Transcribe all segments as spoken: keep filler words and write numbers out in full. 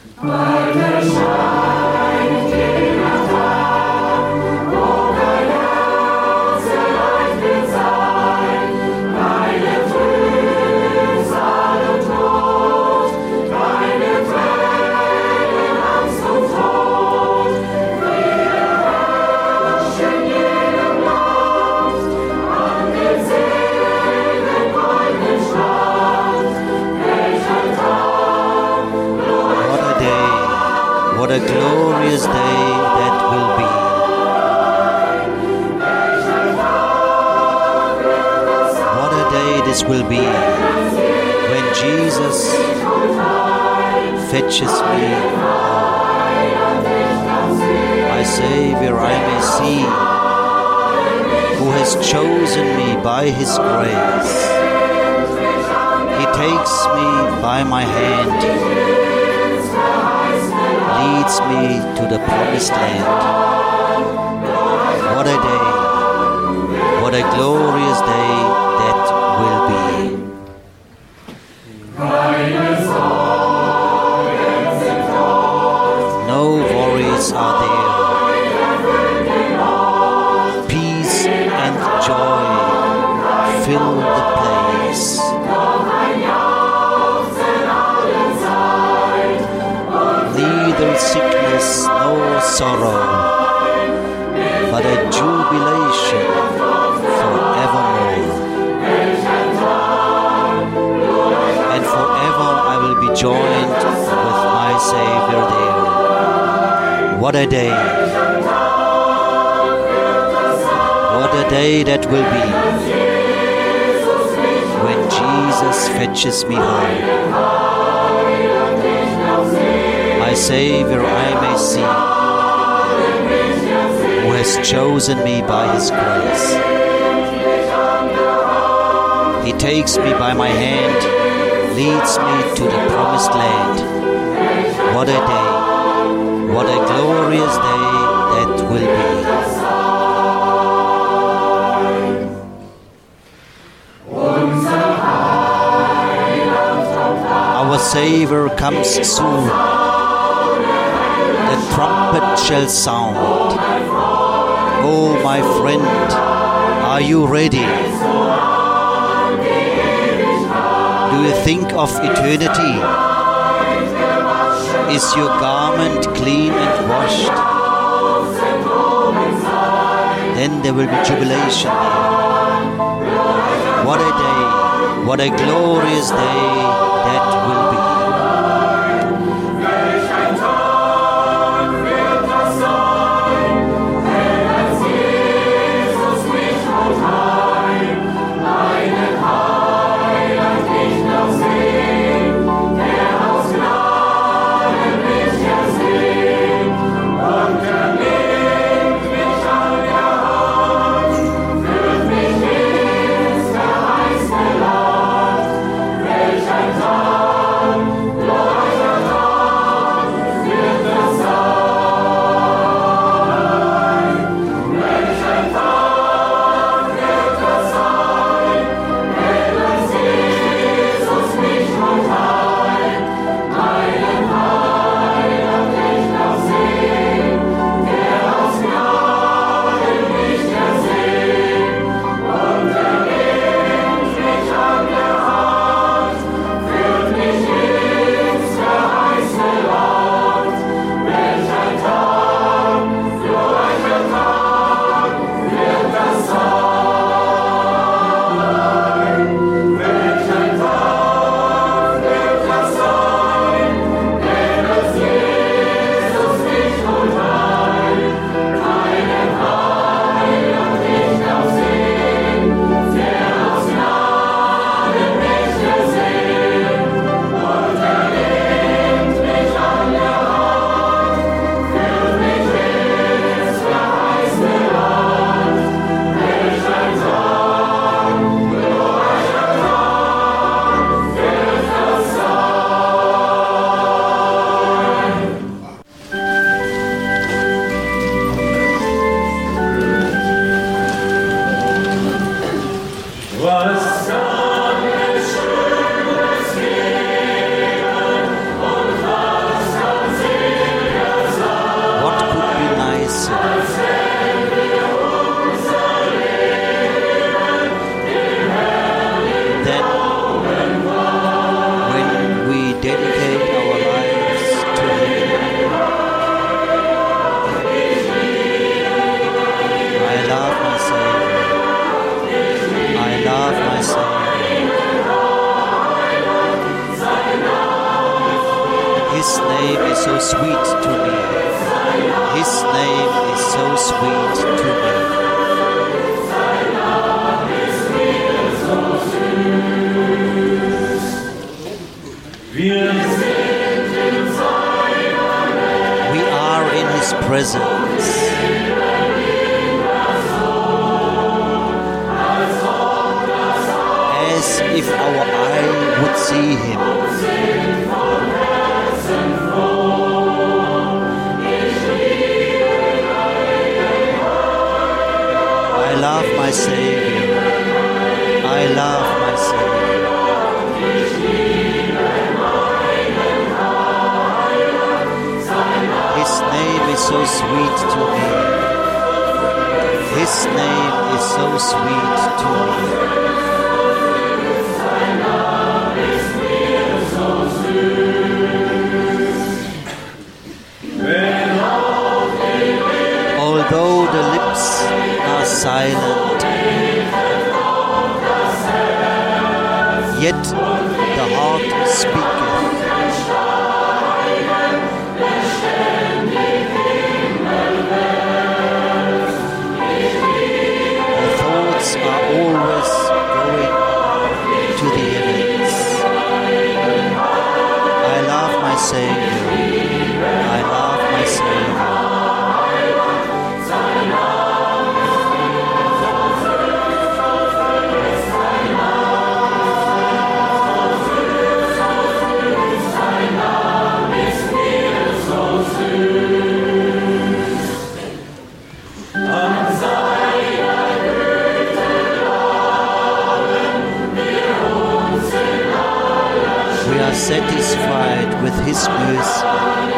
What a glorious day that will be. What a day this will be when Jesus fetches me home. My Savior, I may see, who has chosen me by His grace. He takes me by my hand, leads me to the promised land. What a day, what a glorious day that will be. No worries are there. Peace and joy fill the place. Neither sickness nor sorrow, but a jubilation forevermore. And forever I will be joined with my Savior there. What a day! What a day that will be when Jesus fetches me home. My Savior I may see, who has chosen me by His grace. He takes me by my hand, leads me to the promised land. What a day, what a glorious day that will be. Our Savior comes soon. The trumpet shall sound. Oh, my friend, are you ready? Do you think of eternity? Is your garment clean and washed? Then there will be jubilation there. What a day, what a glorious day that will be. Welch ein Tag! His name is so sweet to me. His name is so sweet to me. We are in His presence. As if our eye would see Him. I love my Savior. I love my Savior. His name is so sweet to me. His name is so sweet to me. Although the lips are silent, yet the heart speaketh. The thoughts are always going to the heavens. I love my Savior. I love my Savior. Satisfied with His mercy.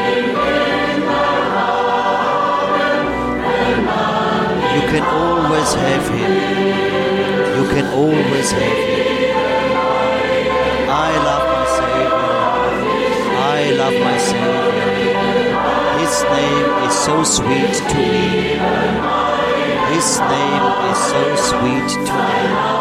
You can always have Him. You can always have Him. I love my Savior. I love my Savior. His name is so sweet to me. His name is so sweet to me.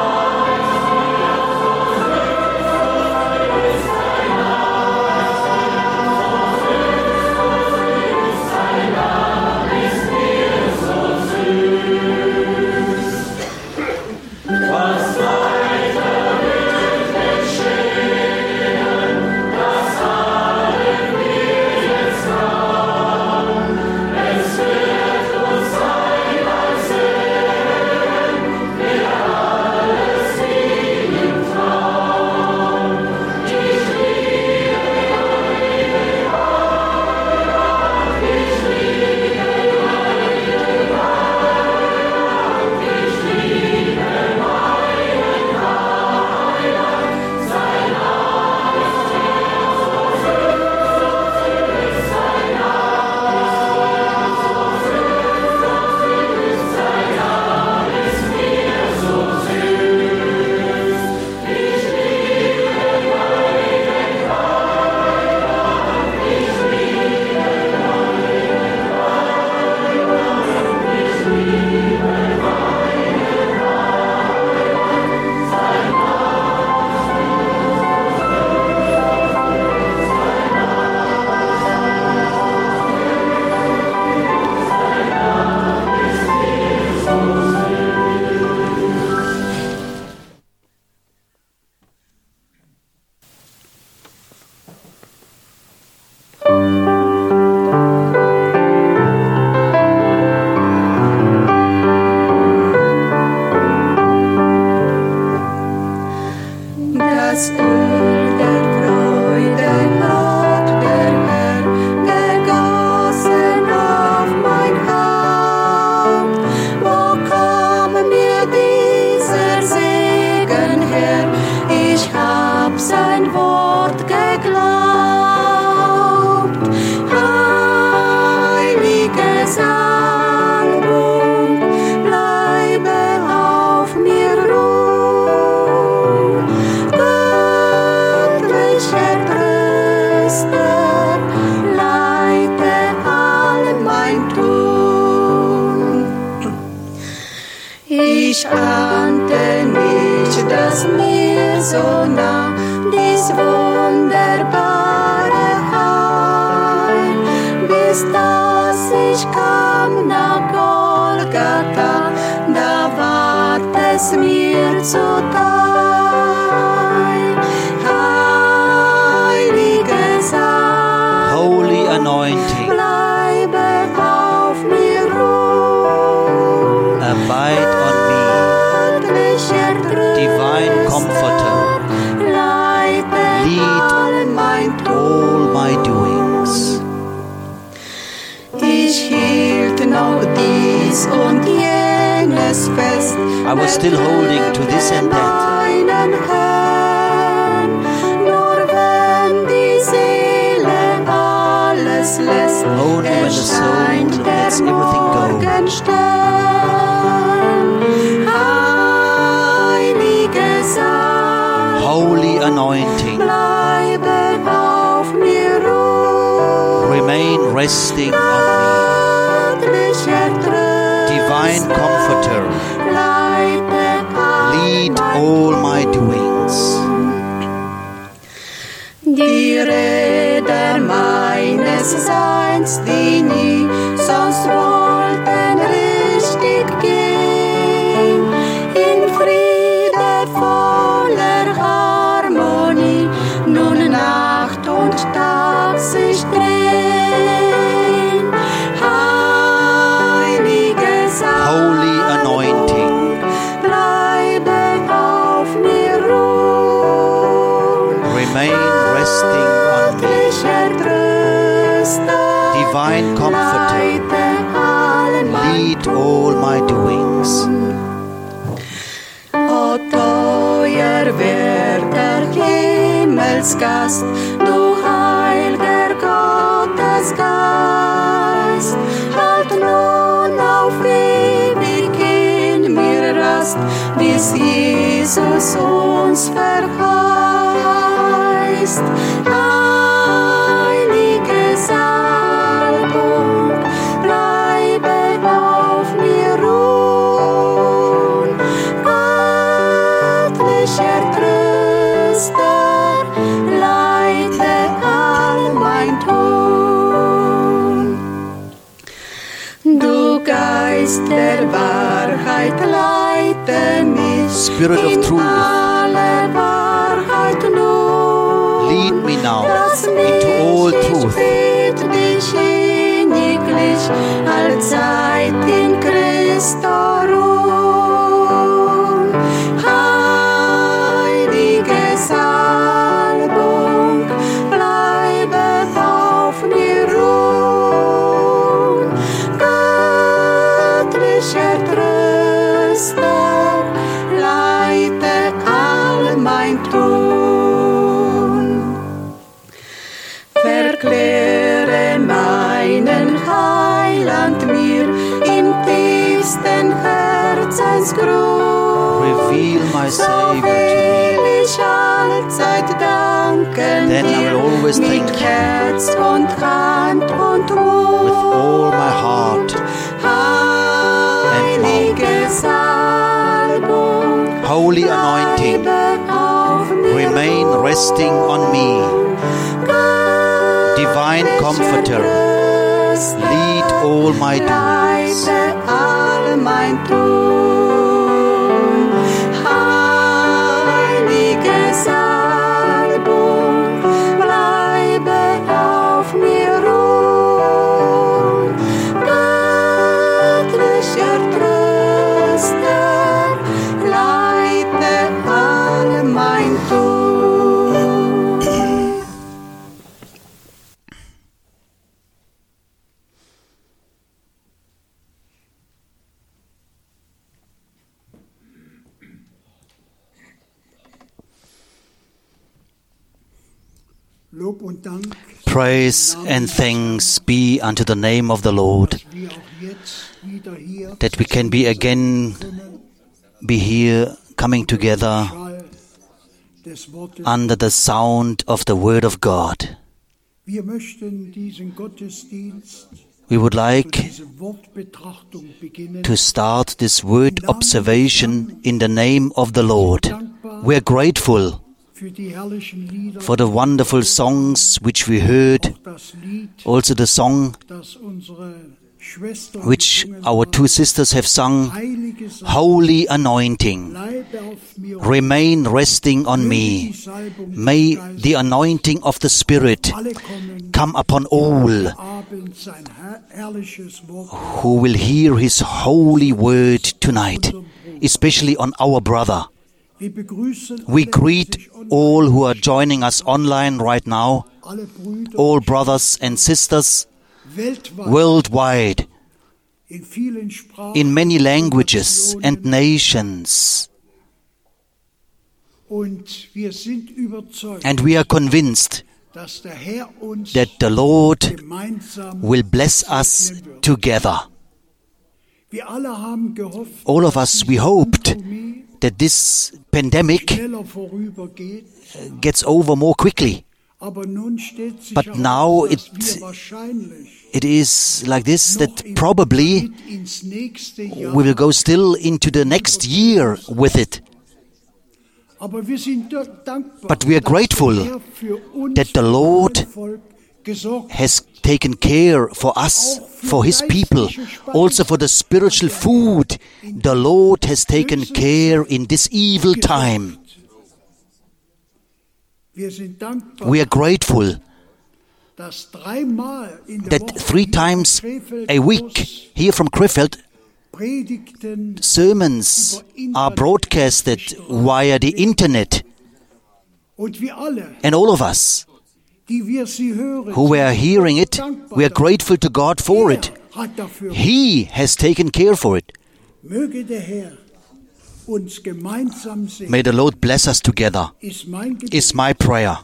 Ich ahnte nicht, dass mir so nah dies wunderbare es, dass ich kam nach Golgatha, da ward es mir zuteil. Heilige Salbung, Holy anointing, bleibe auf mir ruhen. abide on Göttlicher me. Divine Comforter, leite lead all mein Tun. all my doings. Ich hielt noch dies und jenes fest. I was still holding to this and that. Meinen Herrn, nur wenn die Seele alles lässt, Only when the soul erscheint der lets everything go. Morgenstern. Heilige Salbung, Holy anointing, bleibe auf mir ruhen. remain resting on Göttlicher me. Tröster, Divine Comforter, leite lead all my doings. die Räder meines Seins, die nie sonst wollten richtig gehen, in friedevoller Harmonie, nun Nacht und Tag sich drehen. Heilige Salbung, Holy anointing, bleibe auf mir ruhen. remain resting on me. Göttlicher Tröster, Divine Comforter, leite all mein lead all my doings. O teuer werter Himmelsgast, du heilger Gottesgeist, halt nun auf ewig in mir Rast, bis Jesus uns verheißt. Heilige Salbung, bleibe auf mir ruhen. Göttlicher Tröster, leite all mein Tun. Du Geist der Wahrheit, leite mich Spirit of in truth, alle Wahrheit nun. lead me now Lass into mich, all ich truth. bitt dich inniglich, allzeit in Christo ruhen. Heilige Salbung, bleibe auf mir ruhen. Göttlicher Tröster, leite all mein Tun. Verkläre meinen Heiland mir im tiefsten Herzensgrund. Reveal my So Savior to me. will ich allzeit danken Then I dir will always mit thank you. Herz und Hand und Mund. With all my heart. Heilige Salbung, Holy anointing, bleibe auf mir remain resting on me. Divine Comforter, lead all my doings. leite all mein Tun. Heilige Salbung, bleibe auf mir ruhen. Göttlicher Tröster, leite all mein Tun. Lob und Dank, Praise and thanks be unto the name of the Lord, dass wir auch jetzt wieder hier that we can be again be here coming together Schall des Wortes. under the sound of the Word of God. Wir möchten diesen Gottesdienst, We would like diese Wortbetrachtung beginnen. to start this word observation in the name of the Lord. We are grateful für die herrlichen Lieder, for the wonderful songs which we heard, auch das Lied, also the song das unsere Schwestern which gesungen our haben. two sisters have sung, Heilige Salbung, Holy Anointing, bleibe auf mir, remain resting on möge me. die Salbung des May Geistes the anointing of the Spirit alle kommen, come upon all Abend sein her herrliches Wort who will hear His holy word tonight, especially on our brother. Wir begrüßen We alle, die greet sich online- all who are joining us online right now, alle Brüder all brothers and sisters weltweit worldwide, in vielen Sprachen in many languages Nationen. and nations. Und wir sind überzeugt, And we are convinced dass der Herr uns that the Lord gemeinsam will bless us segnen wird. together. Wir alle haben gehofft, All of dass us, die we hoped Pandemie that this pandemic schneller vorübergeht, gets over more quickly. aber nun stellt sich But heraus, now dass it- wir wahrscheinlich It is like this, noch that im- probably mit ins nächste Jahr, we will go still into the next year with it. aber wir sind do- dankbar, But we are dass grateful der Herr für uns, that the für Lord sein Volk gesorgt hat. has taken care for us, for His people, also for the spiritual food. The Lord has taken care in this evil time. Wir sind dankbar, We are grateful dass dreimal in der that Woche three hier times von Krefeld a week aus here from Krefeld, Predigten sermons are broadcasted via the internet. und wir alle, And all of us die wir sie hören, who were hearing it, we are grateful to God for it. Er hat dafür. He has taken care for it. Möge der Herr uns gemeinsam segnen, May the Lord bless us together, ist mein Gebet. is my prayer.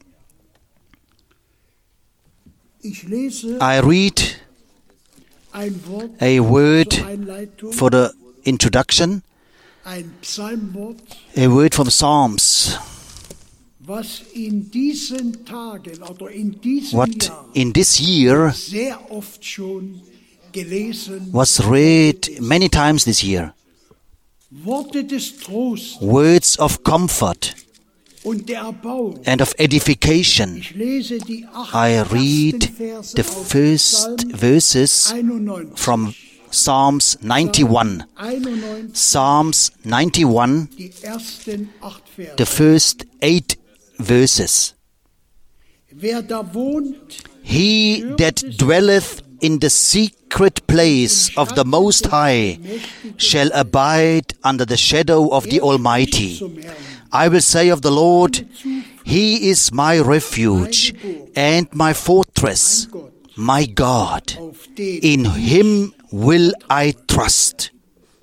Ich lese I read ein Wort a word zur Einleitung, for the introduction, ein Psalmwort, a word from Psalms, was in diesen Tagen oder in diesem what Jahr in this year sehr oft schon gelesen, was read many times this year. Worte des Trostes Words of comfort und der Erbauung. and of edification. Ich lese die acht I ersten read Verse the aus first Psalm verses einundneunzig. from Psalms ninety-one. einundneunzig, Psalms ninety-one, die ersten acht Verse. the first eight verses. Wer da wohnt, He that dwelleth in the secret place of the Most High shall abide under the shadow of the Almighty. zum Herrn. I will say of the Lord, He is my refuge and my fortress, my God. Auf den, In Him will I trust.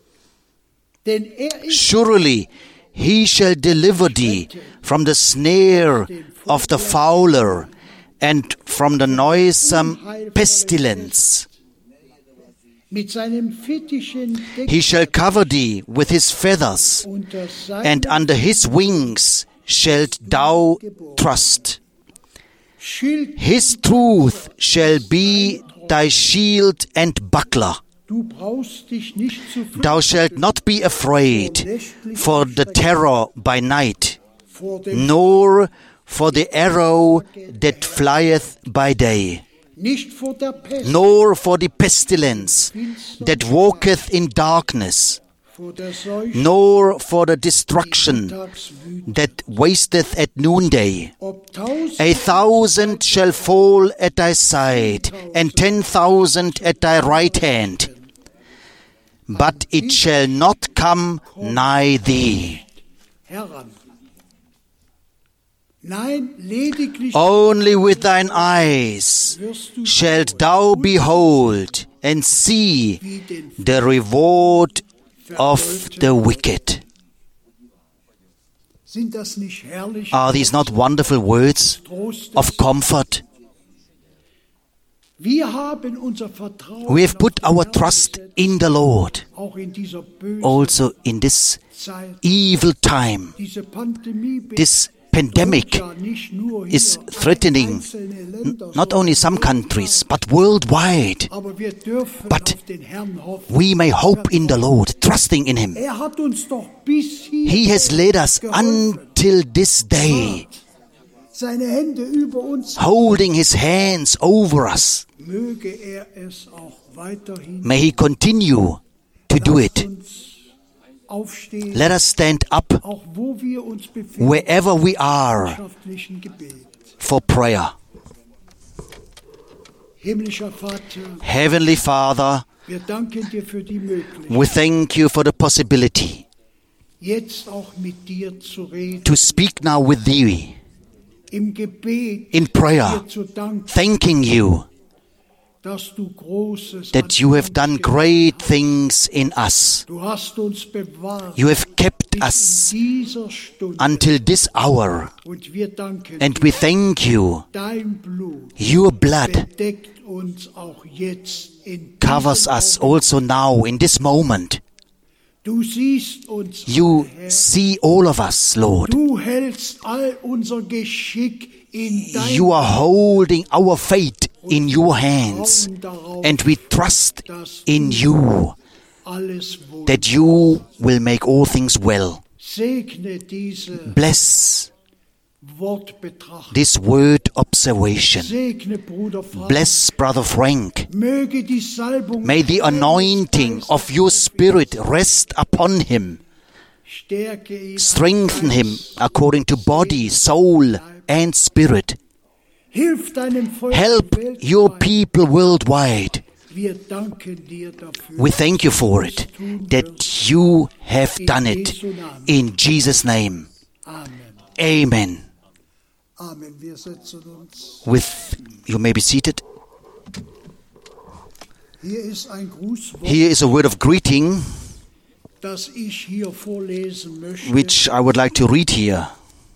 denn er ist Surely He shall deliver thee from the snare of the fowler and from the noisome pestilence. mit seinem Fittichen He shall cover thee with His feathers, unter and seinem under His wings shalt thou trust. Schild. His truth shall be thy shield and buckler. Du brauchst dich nicht zu Thou shalt not be afraid for the terror by night, vor dem, nor for the arrow that flieth by day, nicht vor der Pest, nor for the pestilence that walketh in darkness, vor der Seuche, nor for the destruction tags wütet. that wasteth at noonday. Ob tausend A thousand shall fall at thy side, and ten thousand at thy right hand, but it shall not come nigh thee. heran. Nein, lediglich Only with thine eyes wirst du shalt thou behold and see wie den the reward of the wicked. Sind das nicht herrliche Are these not wonderful words Trostes? of comfort? Wir haben unser Vertrauen We have put auf den our Herrn trust gesetzt, in the Lord, auch in dieser bösen also in this Zeit. evil time. Diese Pandemie This pandemic bedroht ja nicht nur is hier threatening einzelne n- Länder, not only some countries, but worldwide. aber wir dürfen But auf den Herrn hoffen. We may hope in the Lord, trusting in Him. Er hat uns doch bis hier He has led us geholfen. until this day, seine Hände über uns, holding his hands over us. möge er es auch weiterhin. May he continue to do Lasst it. uns aufstehen, Let us stand up auch wo wir uns befinden, wherever we im are gemeinschaftlichen Gebet. for prayer. Himmlischer Vater, Heavenly Father, wir danken dir für die Möglichkeit, we thank you for the possibility jetzt auch mit dir zu reden, to speak now with thee im Gebet in prayer, dir zu danken, thanking you dass du Großes that an you have uns done getan great hast. things in us. Du hast uns bewahrt You have kept bis us in dieser Stunde until this hour, und wir danken and dir. we thank you. Dein Blut Your blood bedeckt uns auch jetzt in covers diesem us Augenblick. also now in this moment. Du siehst uns, You alle, Herr. see all of us, Lord. Du hältst all unser Geschick in dein You are holding our fate in your hands, Vertrauen darauf, and we trust dass in du you alles wohl. that you will make all things well. Segne diese Bless Wortbetrachtung. this word observation. Segne Bruder Frank. Bless Brother Frank. Möge die Salbung May the deines anointing Geistes of your auf ihn Spirit rest upon him. Stärke ihn Strengthen an him Geist. according to body, soul, and spirit. Hilf deinem Volk Help your weltweit. people worldwide. Wir danken dir dafür. We thank you for it, that you have done it. In Jesus' name. Amen. Amen. Amen. Wir setzen uns. With you may be seated. Hier ist ein Grußwort, Here is a word of greeting das ich hier vorlesen möchte. which I would like to read here.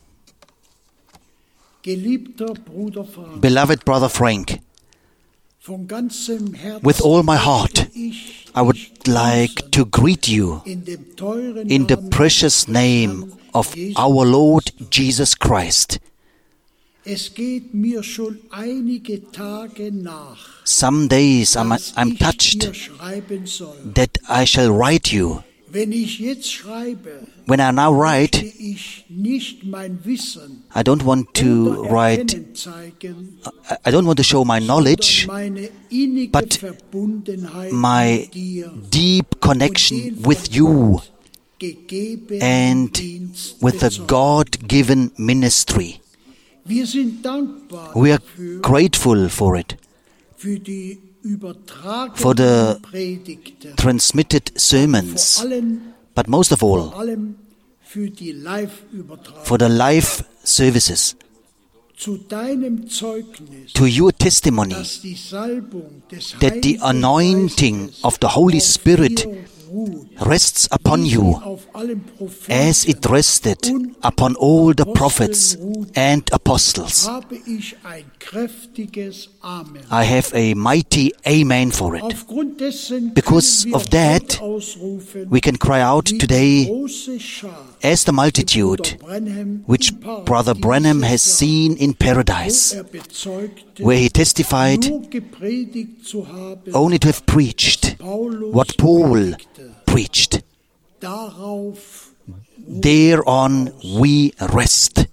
Geliebter Bruder Frank, Beloved Brother Frank, von ganzem Herzen with all my heart, möchte ich I would dich like grüßen to greet you in dem teuren in the Namen precious unseres name Herrn of Jesus. our Lord Jesus Christ. Es geht mir schon einige Tage nach, Some days I'm, dass I'm ich dir touched schreiben soll. that I shall write you. Wenn ich jetzt schreibe, When I now write, möchte ich nicht mein Wissen I don't want to oder write, Erkennen zeigen, I I don't want to show my knowledge, sondern meine innige but Verbundenheit my mit dir deep connection with you gegebenen and Dienst with the bezeugen. God-given ministry. Wir sind dankbar We are dafür, grateful for it, für die übertragenen for the Predigten, transmitted vor sermons, allem, but most of vor all, allem für die Live-Übertragung. for the live services, Zu deinem Zeugnis, to your testimony dass die Salbung des that the Heiligen anointing Geistes of the Holy auf Spirit dir ruht, rests wie upon sie you auf allen Propheten as it rested upon all the prophets and apostles. habe ich ein kräftiges Amen. I have a mighty amen for it. Aufgrund dessen Because können wir of that, heute ausrufen, We can cry out wie today die große Schar, as the multitude die Bruder Branham which im Paradies Brother Branham has sah, seen in wo paradise, er bezeugte, where he testified nur gepredigt zu haben, only to have preached Paulus what Paul predigte. preached. Darauf Thereon we rest.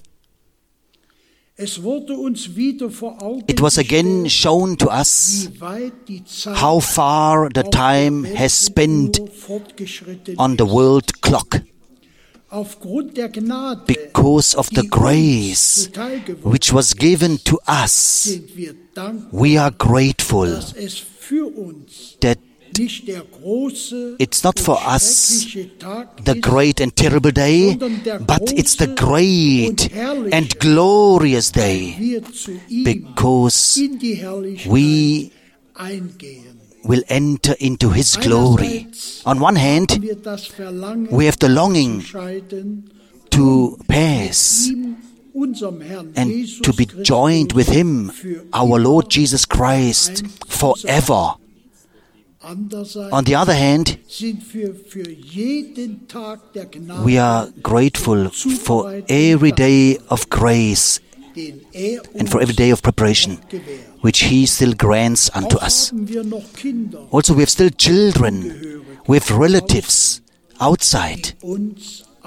es wurde uns wieder vor Augen It was again gestellt, shown to us wie weit die Zeit how far the auf der time Welt has mit spent nur fortgeschritten on the ist. world clock Aufgrund der Gnade, because of the die uns grace zuteil geworden which was given to us. sind wir dankbar, We are grateful dass es für uns that nicht der große it's not und for us schreckliche Tag the ist, great and terrible day, sondern der but it's the große great und herrliche, and glorious day wir zu ihm because in die Herrlichkeit we eingehen. will enter into His glory. On one hand, Wir das Verlangen we have the longing entscheiden, to pass ihm, unserem Herrn and Jesus to be Christus, joined with Him, für our immer Lord Jesus Christ, forever. Andererseits On the other hand, sind wir für jeden Tag der Gnade, we are grateful for every day of grace den er uns and for every day of preparation gewährt. which He still grants unto Auch us. haben wir noch Kinder, Also, we have still children, we have relatives outside uns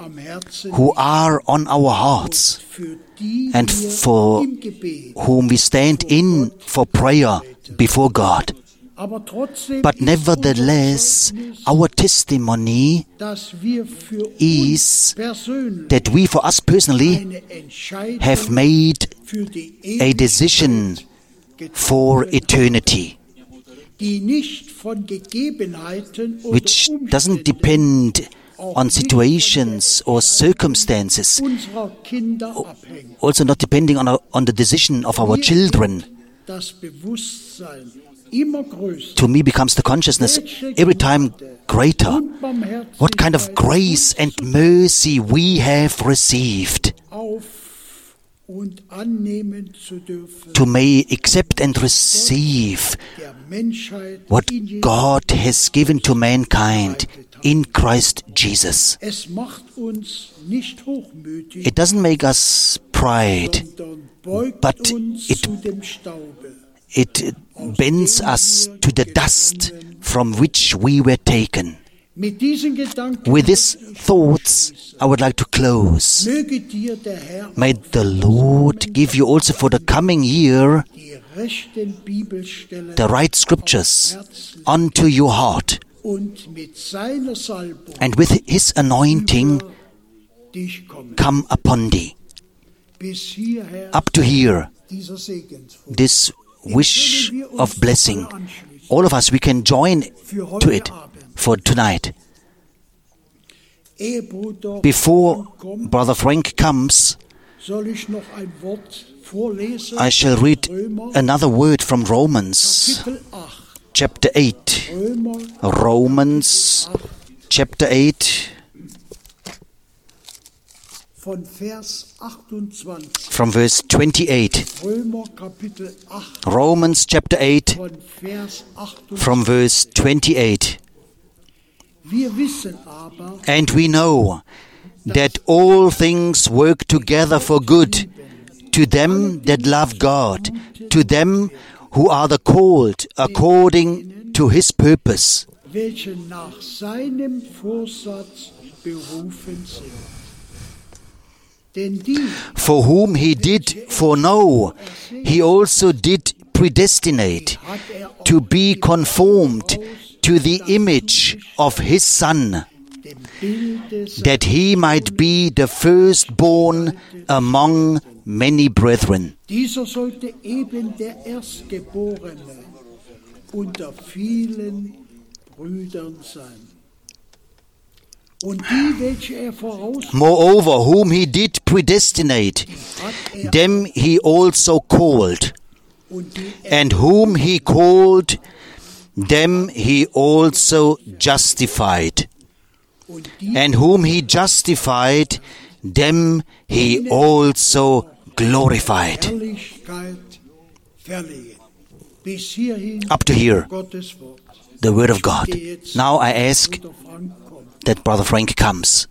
am Herzen who are on our hearts, für die and wir for im Gebet. whom we stand in for prayer before God. Aber trotzdem But ist nevertheless, unser Zeugnis, our testimony dass wir für is uns persönlich that we, for us personally, eine Entscheidung have made für die a decision Ewigkeit for getroffen, eternity, die nicht von Gegebenheiten oder which doesn't Umständen depend on situations or circumstances, unserer Kinder abhängt. also not depending on, our, on the decision of our children. Das Bewusstsein immer größer. To me becomes the consciousness every time greater. Und Barmherzigkeit What kind of grace and mercy we have received auf und annehmen zu dürfen, to may accept and receive der Menschheit what in Jesus. God has given to mankind in Christ Jesus. Es macht uns nicht hochmütig, It doesn't make us pride, sondern beugt but uns it- zu dem Staube. it bends us to the dust from which we were taken. Mit diesen Gedanken With these thoughts, I would like to close. möge dir der Herr May the Lord give you also for the coming year die rechten Bibelstellen the right scriptures Herzen unto your heart, und mit seiner Salbung and with His anointing über dich kommen. come upon thee. Bis hierher Up to here, dieser Segensfrucht. this wish of blessing. All of us, we can join to it for tonight. Ehebruder Before kommt, Brother Frank comes, soll ich noch ein Wort vorlesen. I shall read Römer another word from Romans Kapitel acht. chapter eight. Römer Romans chapter eight von Vers achtundzwanzig. from verse twenty-eight. Römer Kapitel acht Romans chapter eight von Vers achtundzwanzig. from verse twenty-eight. Wir wissen aber, And we know that all things work together for good to them that love God, to them who are the called according to His purpose. welche nach seinem Vorsatz berufen sind. Denn die, For whom He did foreknow, He also did predestinate hat er auch to be conformed to the image of His Son, dem Bilde seines that He might be the firstborn among many brethren. Dieser sollte eben der Erstgeborene unter vielen Brüdern sein. Und die, welche er voraus Moreover, whom He did predestinate, hat er them He also called, und die er and whom He called, them He also justified, und die and whom He justified, them He also glorified. Herrlichkeit verliehen. Bis hierhin Up to here, Gottes Wort. the word of God. Die jetzt Now I ask Bruder Frank kommt. that Brother Frank comes.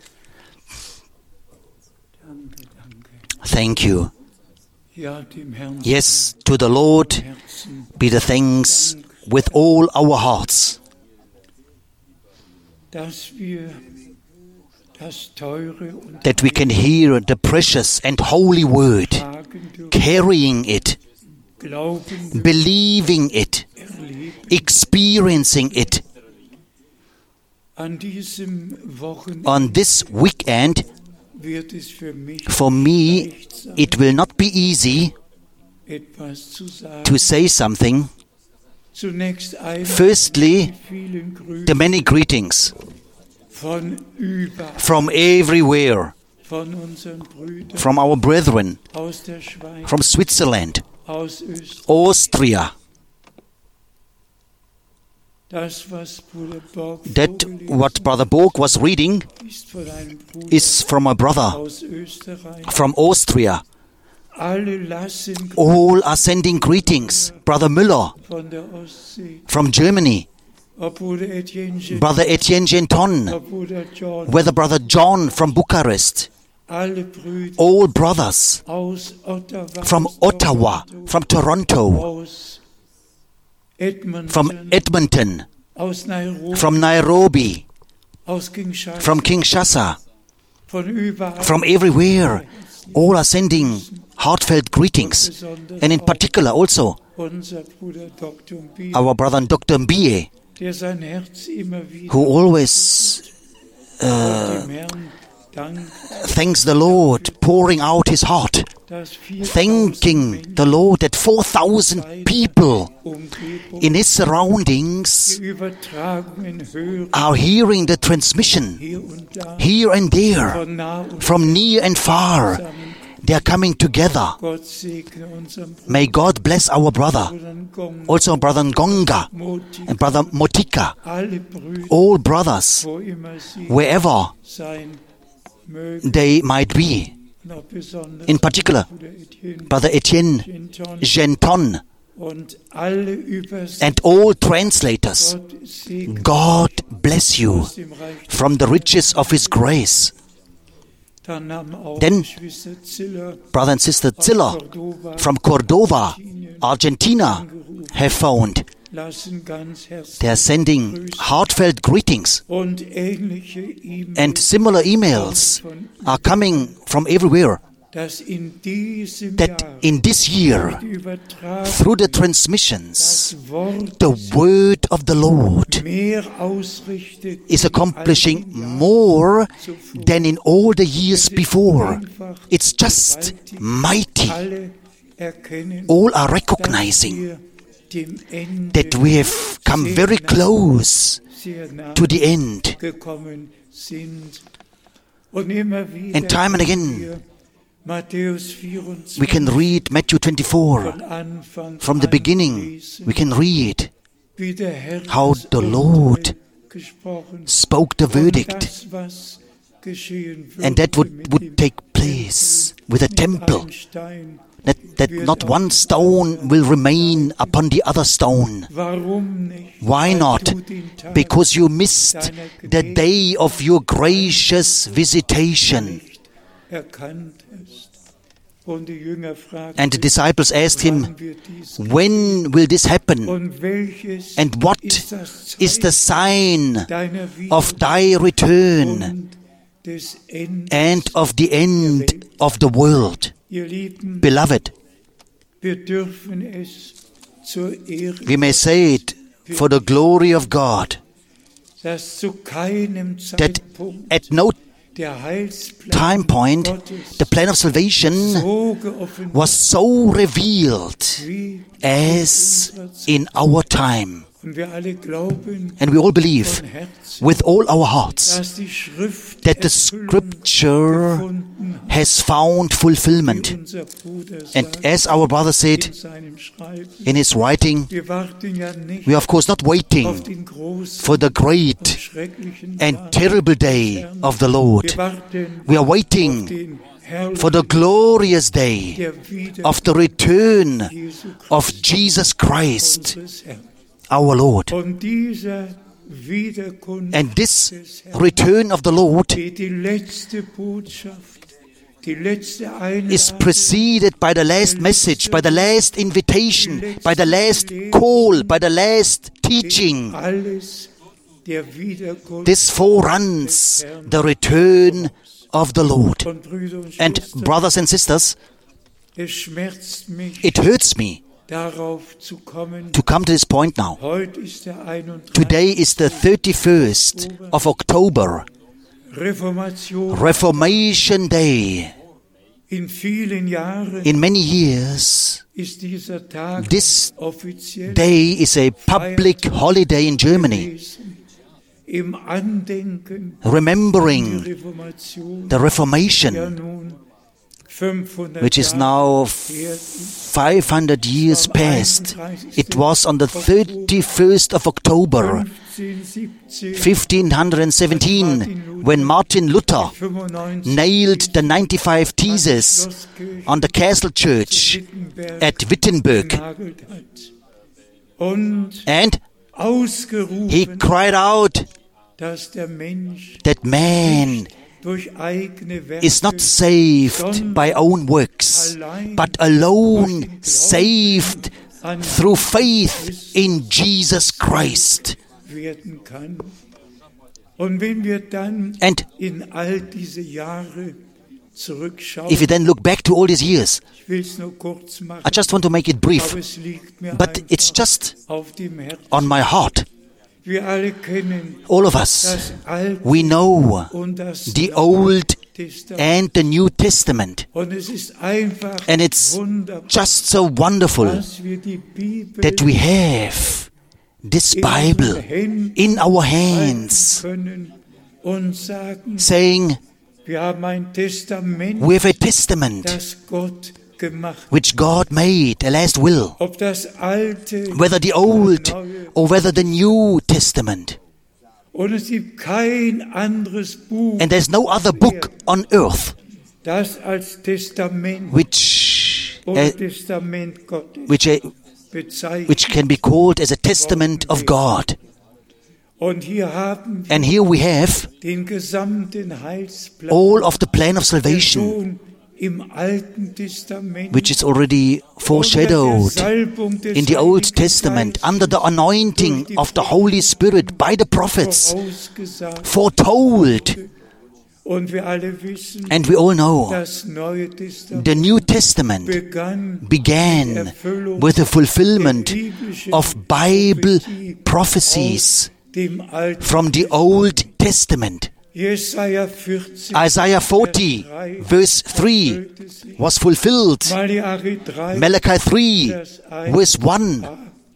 Thank you. Ja, dem Herrn Yes, to the Lord Herzen, be the thanks with all our hearts, dass wir das teure und that we can hear the precious and holy word, tragen dürfen, carrying it, glauben, believing it, erleben. experiencing it. An diesem Wochenende On this weekend, wird es für mich for me, leicht sein, it will not be easy etwas zu sagen. to say something. Zunächst einmal Firstly, die vielen Grüße the many greetings von über, from everywhere, von unseren Brüdern from our brethren, aus der Schweiz, from Switzerland, aus Österreich. Austria. Das, was Bruder Borg That vorgelesen what Brother Borg was reading ist von einem Bruder is from a brother aus Österreich. from Austria. Alle lassen All are sending greetings. Brother Müller von der Ostsee, from Germany, ob Bruder Etienne, Brother Etienne Genton, ob Bruder John, whether Brother John from Bucharest, alle Brüder all brothers aus Ottawa, from aus Ottawa, Toronto, from Toronto, aus Edmonton, from Edmonton, aus Nairobi, from Nairobi, aus Kinshasa, from Kinshasa, von überall. From everywhere, all are sending heartfelt greetings. And in particular also, Unser Bruder Doktor Bier, our brother Doctor Mbie, der sein Herz immer wieder who always uh, dem Herrn dankt, thanks the Lord, pouring out his heart, dass viertausend thanking the Lord that four thousand people Umgebung in his surroundings die Übertragungen hören, are hearing the transmission hier und da, here and there, von nah und from near and far. zusammen. They are coming together. Gott segne unseren Bruder May God bless our brother, Gong, also brother Ngonga Moti, and brother Motika, alle Brüder, all brothers, wo immer sie wherever sein mögen, they might be. noch besonders In particular, Bruder Etienne brother Etienne Genton Genton und alle Übersetzer. and all translators. Gott segne God bless you aus dem Reich. from the riches of his grace. Dann haben auch Then, Geschwister Ziller Brother and sister Ziller Cordova from Cordova, Argentina, have found lassen ganz herzlich they are sending heartfelt greetings, und ähnliche E-Mails, and similar emails are coming from everywhere, dass in diesem that Jahr in this year, die Übertragung through the transmissions, das Wort the word of the Lord mehr ausrichtet is wie accomplishing all die Jahre more zuvor. than in all the years Es ist before. einfach It's just mighty. alle erkennen, All are dass recognizing wir dem Ende that we have come very close sehr nah to the end. gekommen sind. Und immer wieder And time and again, wir Matthäus vierundzwanzig we can read Matthew twenty-four. von Anfang From the an beginning, lesen, we can read wie der Herr how das the Urteil Lord gesprochen spoke the und verdict, das, was geschehen and that würde would, mit would dem take place with a Tempel, temple, ein Stein. that, that not one stone will remain upon the other stone. Warum nicht? Why Weil not? du den Tag Because you missed the day of your gracious visitation. nicht erkannt hast. Und die Jünger fragten, And the disciples asked him, wann wird dies when will this happen? und welches And what ist das is the sign deiner of thy return und des Endes? and of the end of the world? Ihr Lieben, Beloved, wir dürfen es zur Ehre, we may say it for the glory of God, dass zu keinem that Zeitpunkt at no der Heilsplan time point Gottes the plan of salvation so geoffenbart was so revealed wie as in our time. und wir alle glauben And we all believe von Herzen, with all our hearts dass die Schrift that the Erfüllung scripture gefunden hat, has found wie fulfillment. unser Bruder And sagt as our brother in said seinem Schreiben. in his writing, Wir warten ja nicht we are of course not auf waiting den großen for the und great schrecklichen and Tag. terrible day of the Lord. Wir warten We are auf waiting den herrlichen for the glorious day der Wiederkunft of the return Jesu of Jesus Christ, unseres Herrn. our Lord. Und dieser Wiederkunft And this des Herrn return of the Lord geht die letzte Botschaft, die letzte is Einladung, preceded by the last message, by the last invitation, by the last call, by the last teaching. alles der Wiederkunft This foreruns the return of the Lord. und Brüder und And Schwestern, brothers and sisters, es schmerzt mich, it hurts me darauf zu kommen. to come to this point now. Heute ist der einunddreißigste Today is the thirty-first of October, Reformation. Reformation Day. In vielen Jahren In many years, ist dieser Tag this offiziell day is a public holiday in Germany, gewesen. Im Andenken die remembering Reformation, the ja Reformation, nun fünfhundert which is Jahre now her ist. five hundred years past. It was on the thirty-first of October, fünfzehnhundertsiebzehn, fifteen seventeen, when Martin Luther fünfundneunzig nailed the ninety-five theses on the castle church at Wittenberg, genagelt hat. Und and he ausgerufen, cried out dass der Mensch that man durch eigene Werke is not saved by own works, but alone saved through faith in Jesus Christ. werden kann. Und wenn wir dann And in all diese Jahre zurückschauen, if you then look back to all these years, ich will es nur kurz machen, I just want to make it brief, aber es liegt mir but einfach it's just auf dem Herzen. on my heart. Wir alle kennen All of us, das Alte we know und das the Neue Old Testament. and the New Testament. Und es ist einfach And it's wunderbar, just so wonderful dass wir die Bibel that we have this in Bible unseren Händen in our halten hands, können und sagen, saying wir haben ein Testament, we have a testament das Gott gemacht hat. which God made, a last will, Ob das Alte whether the Old or whether the New Testament. und es gibt kein anderes Buch, And there's no other book on earth das als Testament which oder uh, Testament Gottes which uh, bezeichnet. which can be called as a testament of God. Und hier haben wir And here we have den gesamten Heilsplan all of the plan of der salvation, schon im Alten Testament which is already foreshadowed in the Old Testament under the anointing of the Holy Spirit by the prophets, vorausgesagt. foretold. Und wir alle wissen, And we all know das Neue Testament the New Testament begann began with the fulfillment of Bible prophecies dem Alten. from the Old Testament. Jesaja vierzig, Isaiah forty, verse three, was fulfilled. Malachi drei, Malachi three, verse one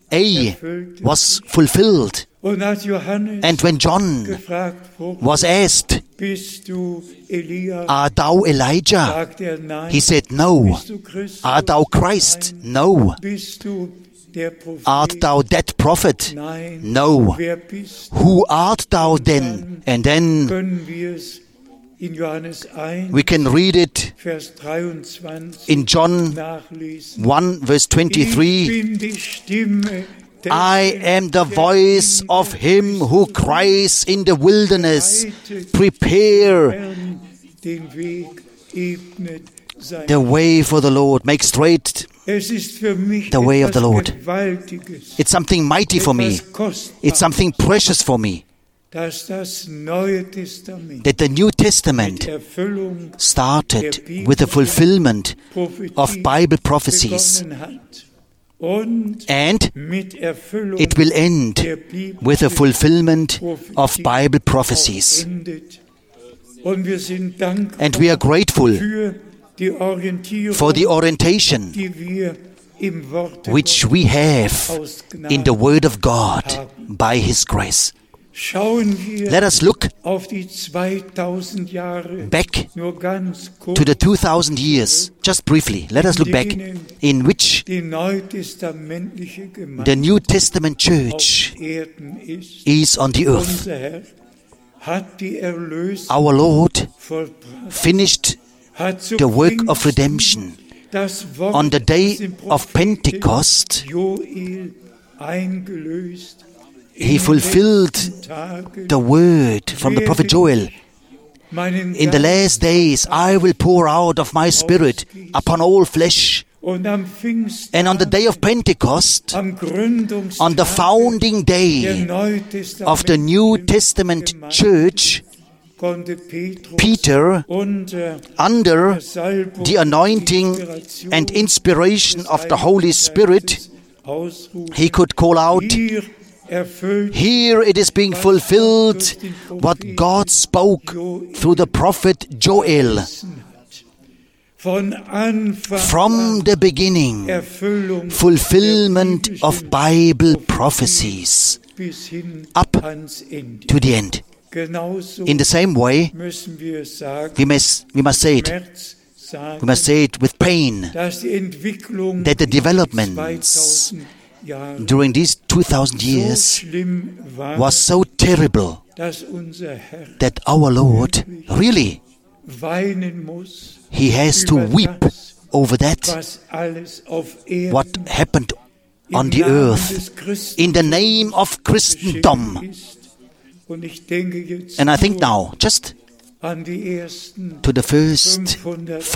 a, was fulfilled. und als Johannes And when John gefragt wurde, was asked, bist du Elia, "Art thou Elijah?" sagt er nein. he said, "No." Bist du Christus? "Art thou Christ?" "No." Bist du der Prophet? "Art thou that prophet?" Nein. "No." Wer bist "Who art thou then?" And then können wir es in Johannes eins, we can read it Vers dreiundzwanzig in John nachlesen. one, verse Ich twenty-three. bin die Stimme des "I am the voice of him who cries in the wilderness, prepare Herrn, den Weg ebnet sein." the way for the Lord, make straight." Es ist für mich the way of the etwas Lord. Gewaltiges, It's something mighty for me. etwas Kostbares, It's something precious for me dass das Neue Testament that the New mit Testament Erfüllung started with the fulfillment Prophetie of Bible prophecies, begonnen hat und and mit Erfüllung it will end der Bibel with the fulfillment of Bible prophecies. endet. Und wir sind dankbar And we are grateful für die Orientierung, for the orientation die wir im Wort which we have aus Gnade in the Word of God by His grace. Schauen wir Let us look auf die zweitausend Jahre, back nur ganz kurz, to the two thousand years, just briefly. Let us look back in which die neutestamentliche Gemeinde the New Testament church auf Erden ist. is on the earth. Unser Herr hat die Erlösung Our Lord vollbracht, finished hat zu the work Pfingsten of redemption das Wort on the day aus dem of Propheten Pentecost. Joel eingelöst. He fulfilled the word from the prophet Joel. "In the last days I will pour out of my spirit upon all flesh." Und am Pfingsten, And on the day of Pentecost, am Gründungstag on the founding der day of the New Testament church, konnte Petrus Peter, unter under der Salbung the anointing Inspiration and inspiration des of the Holy Spirit, ausrufen, he could call out, hier erfüllt "Here it is being fulfilled what God spoke through the prophet Joel. hat. Von Anfang From the beginning, Erfüllung fulfillment der of biblischen Bible Prophetie prophecies bis hin up ans Ende. to the end." Genauso In the same way, müssen wir sagen, we must, we must say it, Schmerz sagen, we must say it with pain, dass die Entwicklung that the in developments zweitausend Jahren during these two thousand so years schlimm war, was so terrible dass unser Herr that our Lord, really, weinen muss He has to über weep das, over that, was alles auf Erden what happened on im the Namen earth des Christentums in the name of Christendom. geschehen ist. Und ich denke jetzt And I think nur now, just an die ersten to the first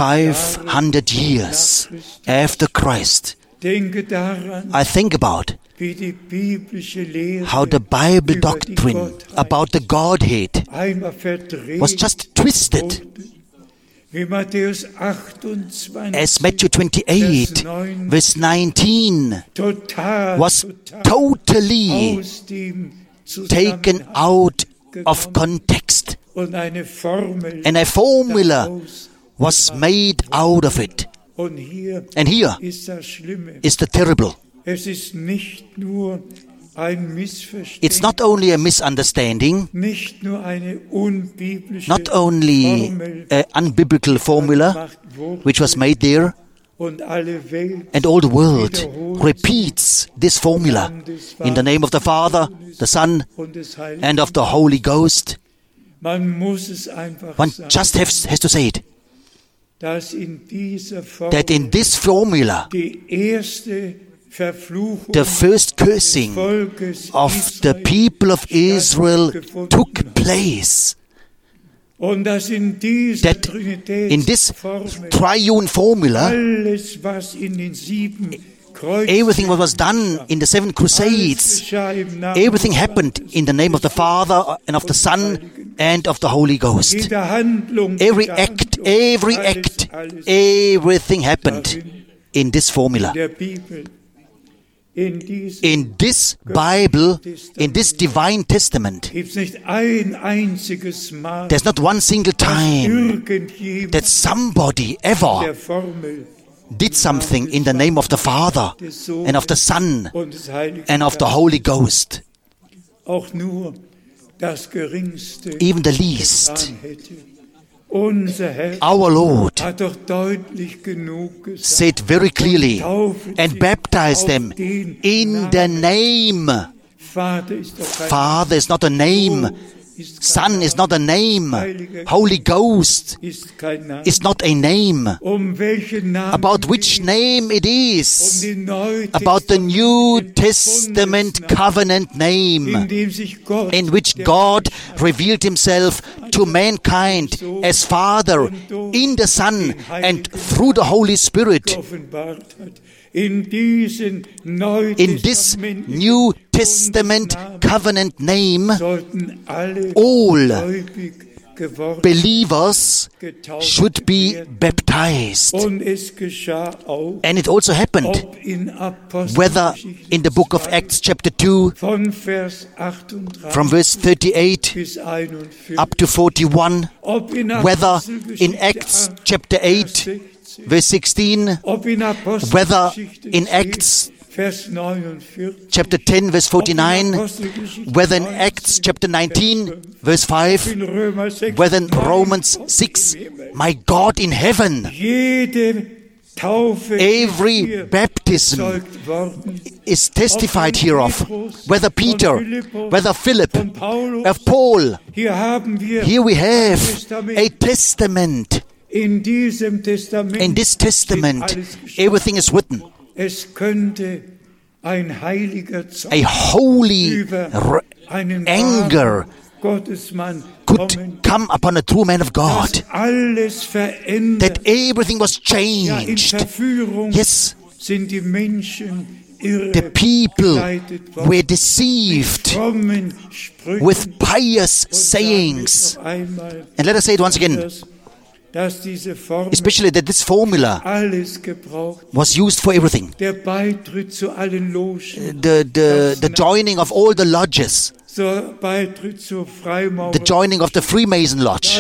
five hundred years after Christ, Denke daran, I think about wie die biblische Lehre how the Bible über die doctrine Gottheit about the Godhead einmal verdreht was just twisted, wurde. Wie Matthäus achtundzwanzig, as Matthew twenty-eight, Vers neun, verse nineteen, total, was total totally aus dem taken Zusammenhang out of genommen context, und eine Formel and a formula daraus was gemacht. made out of it. Und hier And here ist das Schlimme. is the terrible. Es ist nicht nur ein Missverständnis, It's not only a misunderstanding, nicht nur eine unbiblische not only Formel, an unbiblical formula gemacht wurde, which was made there, und alle Welt and all the world wiederholt repeats this formula in the name of the Father, the Son, und des Heiligen. and of the Holy Ghost. Man muss es einfach One sagen, just has, has to say it, dass in dieser Formel that in this formula, die erste Verfluchung the first cursing des Volkes of the Israel people of Israel stattgefunden took hat. place. Und dass in dieser That in this Trinitätsformel triune formula, alles, was in den sieben Kreuzen everything what was done in the seven crusades, everything happened in the name of the Father and of the Son and of the Holy Ghost. Every act, every act, everything happened in this formula. In this Bible, in this divine testament, there's not one single time that somebody ever did something in the name of the Father and of the Son and of the Holy Ghost. Even the least. Our Lord said very clearly, and baptize them in the name. Father is not a name. Son is not a name. Holy Ghost is not a name. About which name it is? About the New Testament covenant name, in which God revealed Himself to mankind as Father in the Son and through the Holy Spirit. In this New Testament covenant name, all believers should be baptized. And it also happened, whether in the book of Acts chapter two, from verse thirty-eight up to forty-one, whether in Acts chapter eight, verse sixteen, whether in Acts chapter ten, verse forty-nine, whether in Acts chapter nineteen, verse five, whether in Romans six, my God in heaven, every baptism is testified hereof, whether Peter, whether Philip, of Paul. Here we have a testament. In this testament, everything is written. A holy anger could come upon a true man of God. That everything was changed. Yes, the people were deceived with pious sayings. And let us say it once again. Especially that this formula was used for everything. The, the, the joining of all the lodges. The joining of the Freemason Lodge.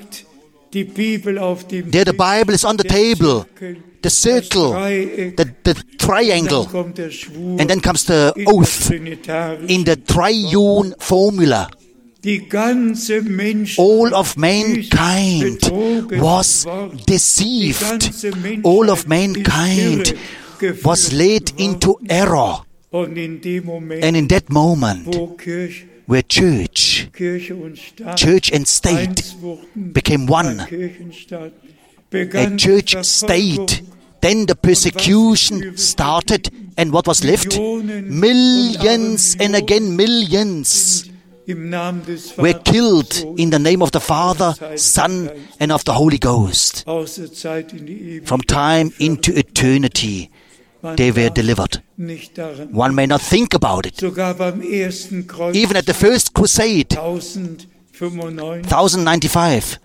There the Bible is on the table. The circle, the, the triangle. And then comes the oath in the triune formula. All of mankind was deceived. All of mankind was led into error. And in that moment, where church, church and state became one, a church state, then the persecution started, and what was left? Millions and again millions were killed in the name of the Father, Son, and of the Holy Ghost. From time into eternity, they were delivered. Nicht daran. One may not think about it. Sogar beim ersten Kreuz Even at the first crusade, tausendfünfundneunzig, ten ninety-five,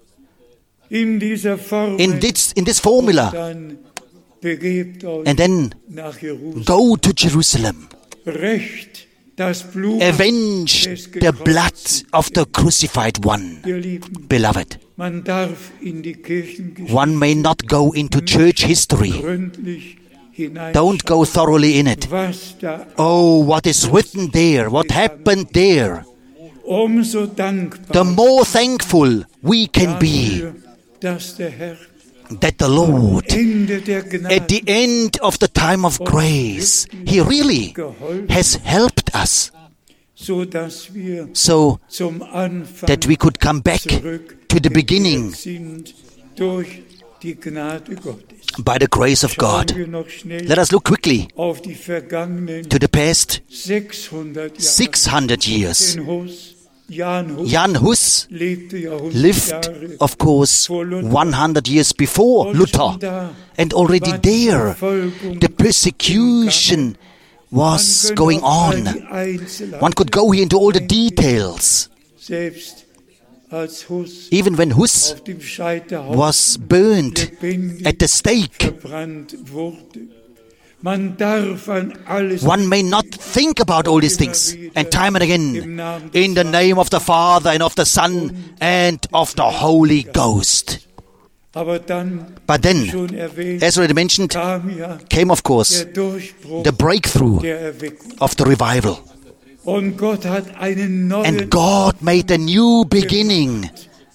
in dieser Formel, in this, in this formula, dann begebt euch and then nach Jerusalem. go to Jerusalem, Recht das Blut avenge des the blood Gekreuzigten. of the crucified one. Ihr Lieben, Beloved, man darf in die Kirchengeschichte one may not go into church history. gründlich hinein. Don't go thoroughly in it. Was da Oh, what is written there, what happened there. umso dankbar The more thankful we can be dafür, dass der Herr that the Lord, Ende der at Gnade the end of the time of grace, He really has helped us so dass wir so zum Anfang that we could come back to the beginning sind durch die Gnade Gottes. by the grace of Schauen God. wir noch schnell Let us look quickly auf die vergangenen to the past sechshundert Jahre. six hundred years. Den Hus, Jan Hus Jan Hus lebte ja hundert lived, Jahre of course, one hundred years before Luther. And already there, the persecution was going on. One could go here into all the details. Selbst als Hus Even when Hus auf dem Scheiterhaufen was burned lebendig at the stake, verbrannt wurde. Man darf an alles one may not think about all these things. And time and again, in the name of the Father and of the Son and of the Holy Ghost. aber dann But then, schon erwähnt, as already mentioned, kam ja came of der course Durchbruch the breakthrough der Erweckung. of the revival. Und Gott hat einen neuen And God made a new beginning.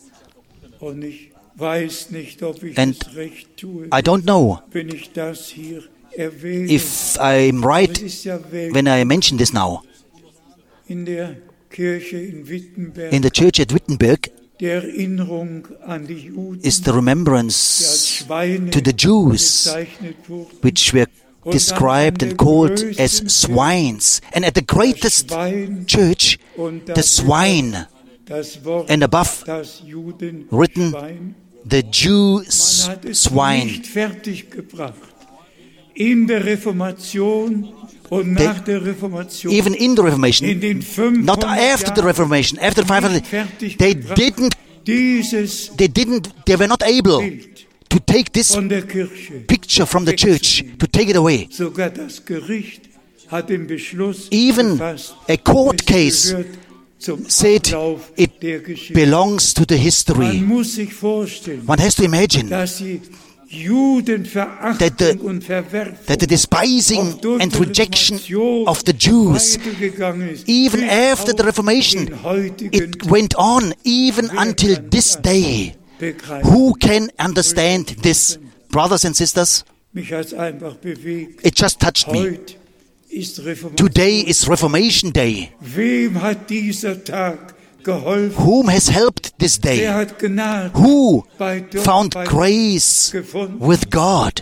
und ich weiß nicht, ob ich And es recht tue, I don't know wenn ich das hier erwähne. if I'm Es right ist ja Welt when I mention this now. in der Kirche in Wittenberg, In the church at Wittenberg der Erinnerung an die Juden, is the die als remembrance Schweine to the Jews, bezeichnet wurden. which were described and called as swines. And at the greatest Schwein church, und the das swine, das Wort, and above das Juden written, Schwein. the Jew Man hat es swine. nicht fertiggebracht. In der Reformation und They- nach der Reformation, Even in the in Reformation, den fünfhundert not after the Jahren, Reformation, after the five hundred, they didn't, dieses they didn't, they were not able Bild to take this von der Kirche, picture from the church, to take it away. sogar das Gericht hat den Beschluss Even gefasst, a court es case gehört zum said Ablauf it der Geschichte. belongs to the Man history. muss sich vorstellen, One has to imagine dass die Judenverachtung That the- und Verwerfung that the despising auch durch and die rejection Reformation of the Jews, weitergegangen ist, even bis after the auf Reformation, den heutigen it went on even until this day. Begreifen. Who can understand this? Brothers and sisters, Mich hat es einfach bewegt. it just touched me. Heute ist Reformation. Today is Reformation Day. Wem hat dieser Tag geholfen? Whom has helped this Wer day? hat Gnade Who bei Gott, found bei grace gefunden? with God?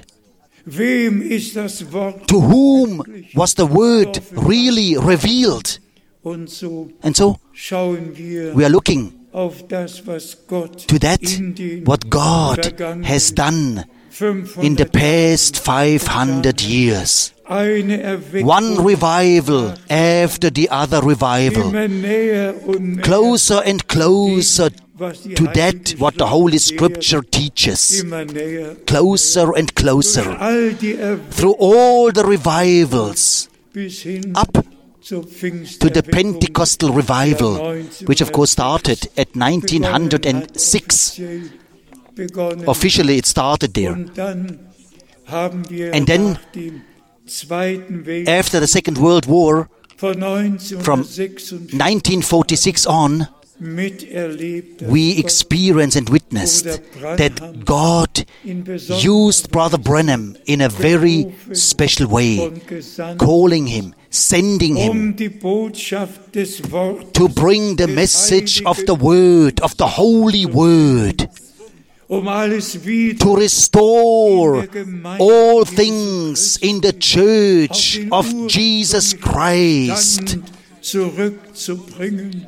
Wem ist das Wort? To whom was the word really revealed? Und so And so schauen wir we are looking auf das, was Gott to that, in den what God vergangenen has done fünfhundert in the past Jahren five hundred getan hat. years. Eine Erweckung, One revival after the other revival. immer näher und näher, Closer and closer was die to Heilige that what the Holy Schrift Scripture lehrt, teaches. immer näher. Closer and Durch closer. all die Erweckung Through all the revivals bis hin up zur to the Pfingsterweckung, Pentecostal revival, which of course started at nineteen oh six. offiziell begonnen. Officially it started there. Und dann haben wir And then, nach dem Zweiten Weltkrieg After the Second World War, von from neunzehnhundertsechsundvierzig nineteen forty-six on, miterlebt, dass we Gott experienced and witnessed that God used Brother Branham in a very special way, und gesandt, calling him, sending him um die Botschaft des Wortes, to bring the message of the Word, of the Holy Word, um alles wieder to restore all things in the Church of Jesus Christ. zurückzubringen.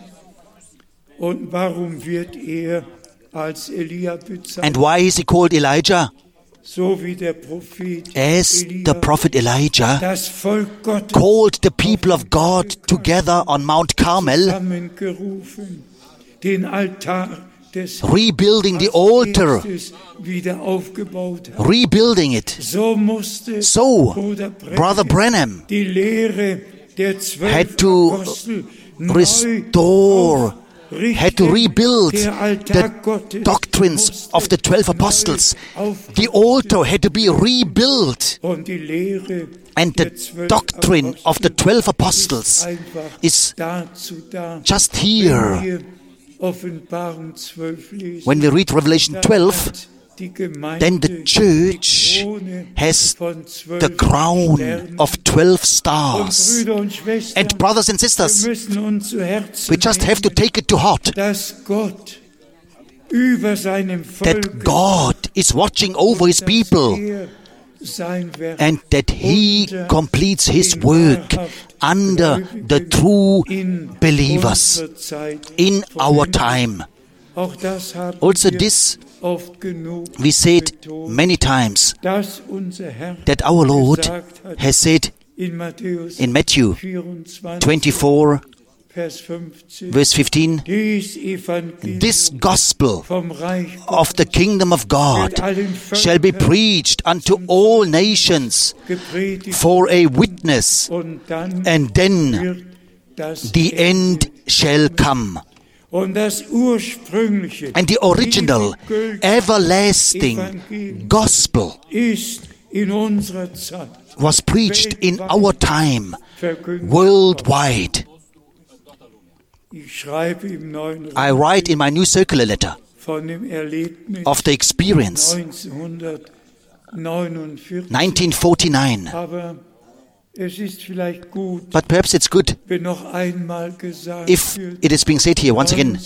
Und warum wird er als Elia bezeichnet? And why is he called Elijah? so wie der Prophet as Elia the prophet Elijah das Volk Gottes called the people of God together on Mount Carmel, zusammengerufen, den Altar des rebuilding the als altar, erstes wieder aufgebaut hat. rebuilding it. So musste So, Bruder Branham Brother Branham die Lehre der zwölf had to Apostel neu restore, aufrichten. had to rebuild Der Altar the Gottes doctrines musste of the twelve neu apostles. aufgerichtet The altar had to be rebuilt, und die Lehre and the der zwölf doctrine of the Apostel twelve ist apostles einfach is dazu da. just Wenn here. wir Offenbarung zwölf lesen, When we read Revelation dann twelve, hat die Gemeinde then the die church Krone has von zwölf the crown Sternen. of twelve Und stars. Brüder und Schwestern, And brothers and wir sisters, müssen uns zu Herzen we just have to nehmen, take it to heart dass Gott über seinem Volk that God is watching over His people er sein Werk and that He completes His work under the true in believers unserer Zeit in our vollendet. time. Auch das haben Also wir this oft genug we said betont, many times, dass unser Herr that our Lord gesagt hat has said in Matthäus in Matthew vierundzwanzig, twenty-four, Vers fünfzehn, verse fifteen, dies Evangelium this gospel vom Reich of the kingdom of God wird allen shall be Völkern preached unto all nations gepredigt for a witness, und dann and then wird das the end shall come. Und das ursprüngliche, And the original, ewig everlasting Evangelium gospel ist in unserer Zeit was preached in our time verkündet. worldwide. Ich schreibe im neuen I write in my new circular letter von dem Erlebnis of the experience neunzehnhundertneunundvierzig. nineteen forty-nine. Aber es ist vielleicht gut, But perhaps it's good wenn noch einmal gesagt if wird, it is being said here once again.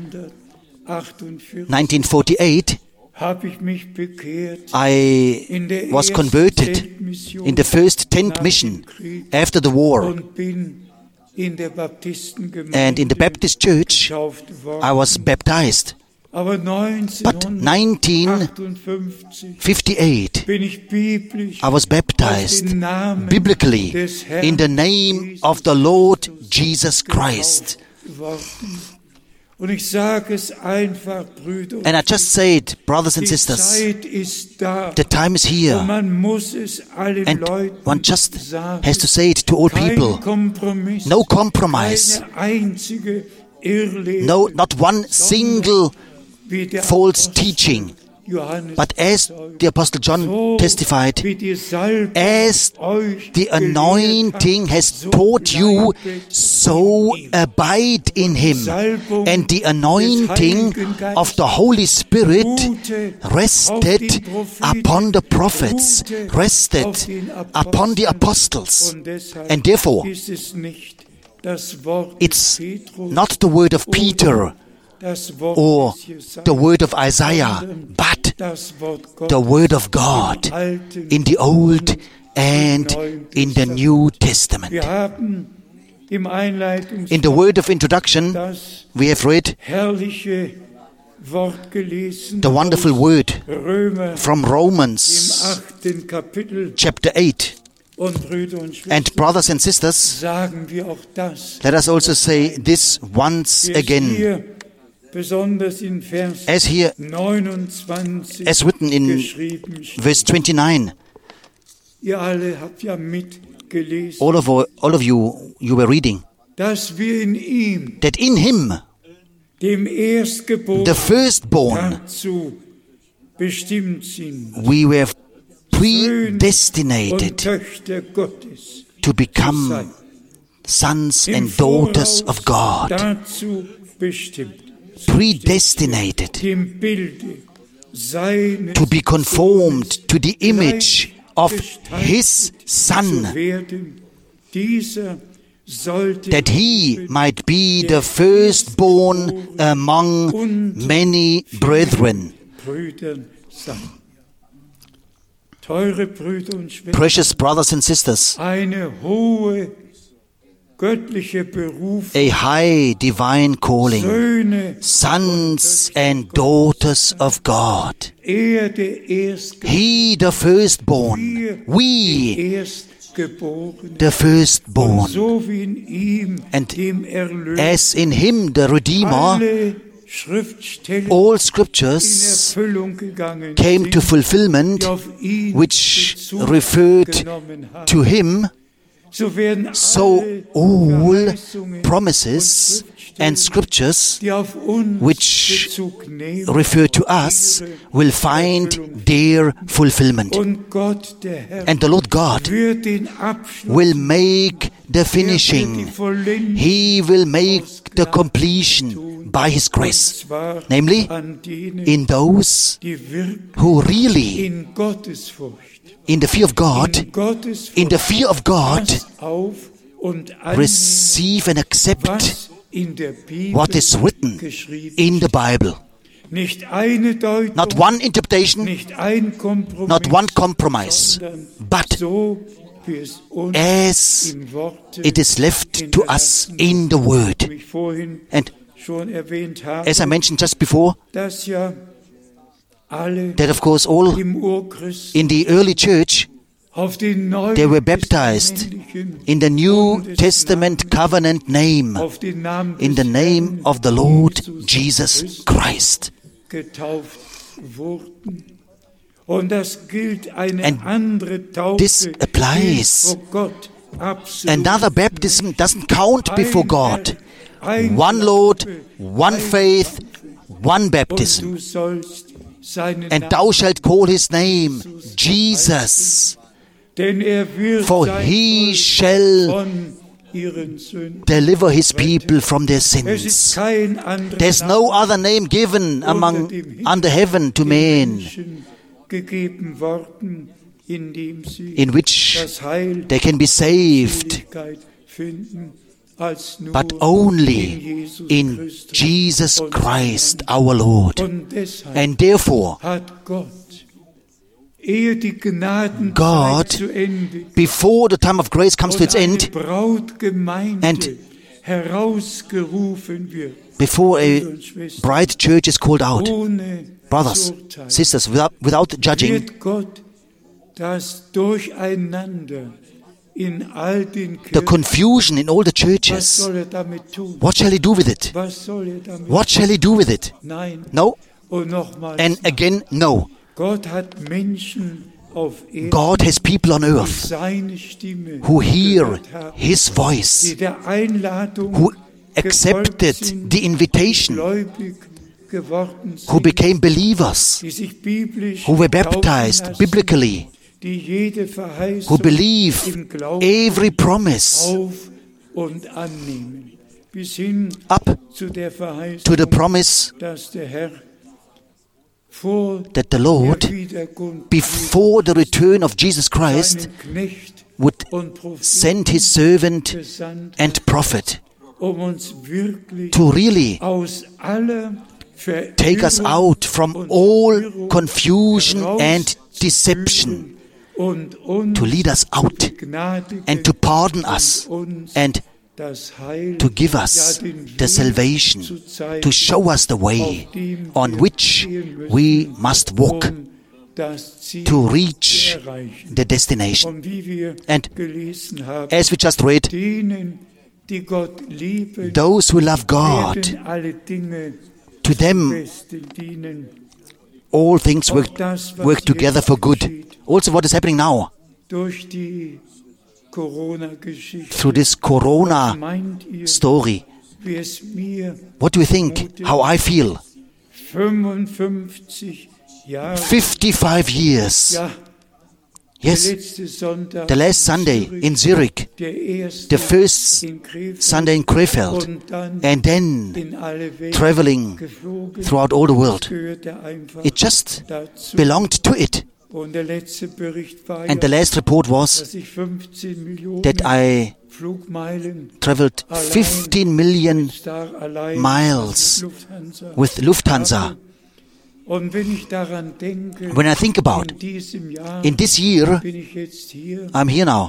neunzehnhundertachtundvierzig nineteen forty-eight, habe ich mich bekehrt I in der was ersten converted Zeltmission in the first tent nach mission dem Krieg after the war. und bin in der Baptistengemeinde And in the Baptist church, getauft worden. I was baptized. Aber But nineteen neunzehnhundertachtundfünfzig fifty-eight, bin ich biblisch I was auf baptized den Namen biblically des Herrn in the name Jesus of the Lord Jesus Christ. getauft worden. Und ich sage es einfach, Brüder und And I just say it, brothers and die sisters, Zeit ist da. the time is Und here. man muss es allen And Leuten one just sagen. has to say it to all Kein people. Kompromiss, No compromise. keine einzige Irrlehre, No, not one single wie der false Apostel teaching. Johannes But as bezeugt. the Apostle John So testified, wie die Salbung as euch the gelehrt anointing hat, has so taught you, bleibet so in ihm. abide in him. Salbung And the des anointing Heiligen Geistes of the Holy Spirit ruhte auf rested den Propheten, upon the prophets, ruhte auf rested den upon the Aposteln. apostles. Und deshalb And therefore, ist es nicht das Wort it's des Petrus not the word of oder Peter das Wort or des Jesaja, the word of Isaiah, sondern but das Wort the Gottes word of God im Alten in the Old and in the New Testament. Wir haben im Einleitungs In the word of introduction, das we have read herrliche Wort gelesen the wonderful aus word Römer from im Romans achten Kapitel. chapter eight. Und Brüder und Schwestern, And brothers and sisters, sagen wir auch das, let us also say this once wie es again, hier besonders in Vers as here, neunundzwanzig as written in geschrieben steht. verse twenty-nine. Ihr alle habt ja mitgelesen, All of, all of you, you were reading, dass wir in ihm, that in him, dem the Erstgeborenen, firstborn, dazu bestimmt sind, we were Söhne und predestinated Töchter Gottes to become sons im and daughters Voraus of God. dazu bestimmt, Predestinated dem Bilde seines to be conformed to the image of Gestalt his Son, zu werden. Dieser sollte that he might be the firstborn among many brethren. Brüdern sein. Teure Brüder und Schwestern, Precious brothers and sisters, eine hohe göttliche Berufung, a high divine calling, Söhne, sons and daughters of God. er der Erstgeborene, He the firstborn, we Erstgeborene, the firstborn. so wie in ihm, And dem Erlöser, as in him the Redeemer, alle Schriftstellen all in scriptures Erfüllung gegangen came sind, to fulfillment, die auf ihn which Bezug referred genommen haben. to him. So werden So alle all Verheißungen promises and scriptures die auf uns which Bezug nehmen, refer to us will find their fulfillment. und Gott, der Herr, And the Lord God wird den Abschluss, will make the er wird die finishing. Vollendung, He will make the completion by His grace, zwar namely an denen, in those die wirklich who really, in Gottesfurcht, in the fear of God, in Gottesfurcht in the fear of God, pass auf und annehmen, receive and accept was in der Bibel what is written geschrieben in the Bible. Nicht eine Deutung, Not one interpretation, nicht ein Kompromiss, not one compromise, sondern but so, wie es uns as im Worte, it is left in to der us Lassen, in the Word. wie ich vorhin And schon erwähnt habe, as I mentioned just before, dass ja alle that of course all im Urchrist in the early church, auf den neuen they were baptized testamentlichen in the New Bundesnamen, Testament covenant name, auf den Namen in the des name Herrn of the Lord Jesus Jesus Christ. getauft wurden. Und das gilt eine And andere Taufe, this applies. die vor Gott absolut Another baptism doesn't count before God. ein One Lord, Glaube, one ein faith, one und baptism. du sollst seinen And Namen, thou shalt call his name Jesus, denn er wird for sein he Volk shall von ihren Sünden. deliver his people from their Es ist sins. kein anderer There's no Name other name given among unter dem Himmel under heaven to den men Menschen gegeben worden, in dem sie in which das Heil they can be saved, Seligkeit finden, als nur but in only Jesus in Christus, Jesus unserem Christ our Lord. Herrn. Und deshalb And therefore, hat Gott, ehe die Gnadenzeit God, zu Ende before the time of grace comes to und its eine end, Brautgemeinde and herausgerufen wird, before a Brüder und Schwestern, bride church is called out, ohne brothers, zu urteilen, sisters, without, without judging, wird Gott das Durcheinander in all den the Kirchen, confusion in all the was churches, soll er damit tun? what shall he do with it? Was soll er damit What shall he do with it? Nein. No, Und nochmals, and again, no. Gott hat Menschen auf Erden, God has people on die earth seine Stimme who hear gehört haben, his die voice, der Einladung who gefolgt accepted sind, the invitation, gläubig geworden who sind, became believers, die sich biblisch who were taufen baptized lassen, biblically, die jede Verheißung who believe im Glauben every promise auf und annehmen, bis hin up zu der Verheißung, to the promise dass der Herr vor that the der Lord, Wiederkunft before the return of Jesus Christ, seinen Knecht would und Propheten send his servant gesandt, and prophet um uns wirklich to really aus aller Verirrung take us out from und all Verwirrung confusion and deception, und uns to lead us out gnadigen and to pardon us und uns and das Heil, to give us ja, den the Weg salvation, zu zeigen, to show us the way auf dem on wir which gehen müssen, we must walk um das Ziel to zu reach erreichen. the destination. Und wie wir And gelesen haben, as we just read, denen, die Gott lieben, those who love God, werden alle Dinge to zum them Besten dienen. all things Auch work, das, was work together jetzt for good. geschieht, Also what is happening now durch die Corona-Geschichte. through this Corona Meint ihr, story? wie es mir What do you think? How I feel? fünfundfünfzig Jahre, fifty-five years. ja, Yes, der letzte Sonntag the last Sunday in Zurich, der erste the first in Krefeld Sunday in Krefeld, und dann and then in alle Welt traveling geflogen. throughout all the world. Gehörte einfach It just dazu. belonged to it. Und der letzte Bericht war And the ja, last report was dass ich fünfzehn Millionen that I Flugmeilen traveled fifteen million Star allein miles mit Lufthansa with Lufthansa. habe. Und wenn ich daran denke, When I think about in diesem Jahr in this year, bin ich jetzt hier I'm here now.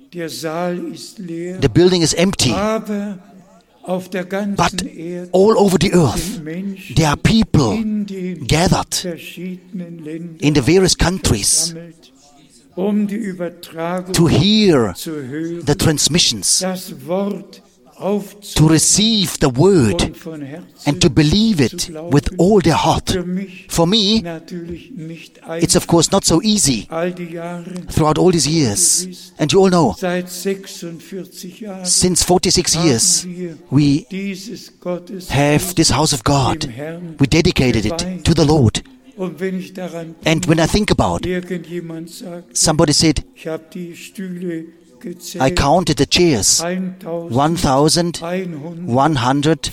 Der Saal ist leer, The building is empty. aber auf der ganzen But Erde all over the earth, sind Menschen there are people in den gathered verschiedenen Ländern in the various countries versammelt, um die Übertragung to hear zu hören, the transmissions, das Wort to aufzunehmen receive the word und von Herzen and to believe it zu glauben. with all their heart. Für mich For me, natürlich nicht it's of course not so easy all die Jahre, throughout all these years. And you all know, seit sechsundvierzig Jahren since forty-six years, haben wir we dieses Gottes have this house of God. dem Herrn We dedicated it to the Lord. Und wenn ich daran And when I think about, irgendjemand sagt, somebody said, ich habe die Stühle I gezählt, counted the chairs, one thousand one hundred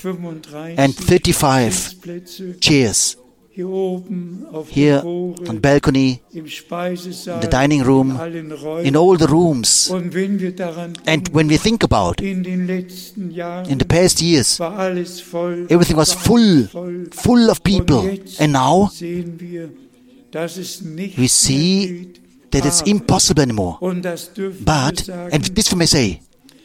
thirty-five Sitzplätze chairs hier oben auf here der on Empore, balcony, im Speisesaal, the dining room, in allen Räumen. in all the rooms. Und wenn wir daran And denken, when we think about, in den letzten Jahren in the past years, war alles voll, everything was war full, alles voll. full of people. Und jetzt And now sehen wir, dass es nicht we see mehr geht. that it's Aber, impossible anymore. und das dürfen But, wir sagen, and this we may say,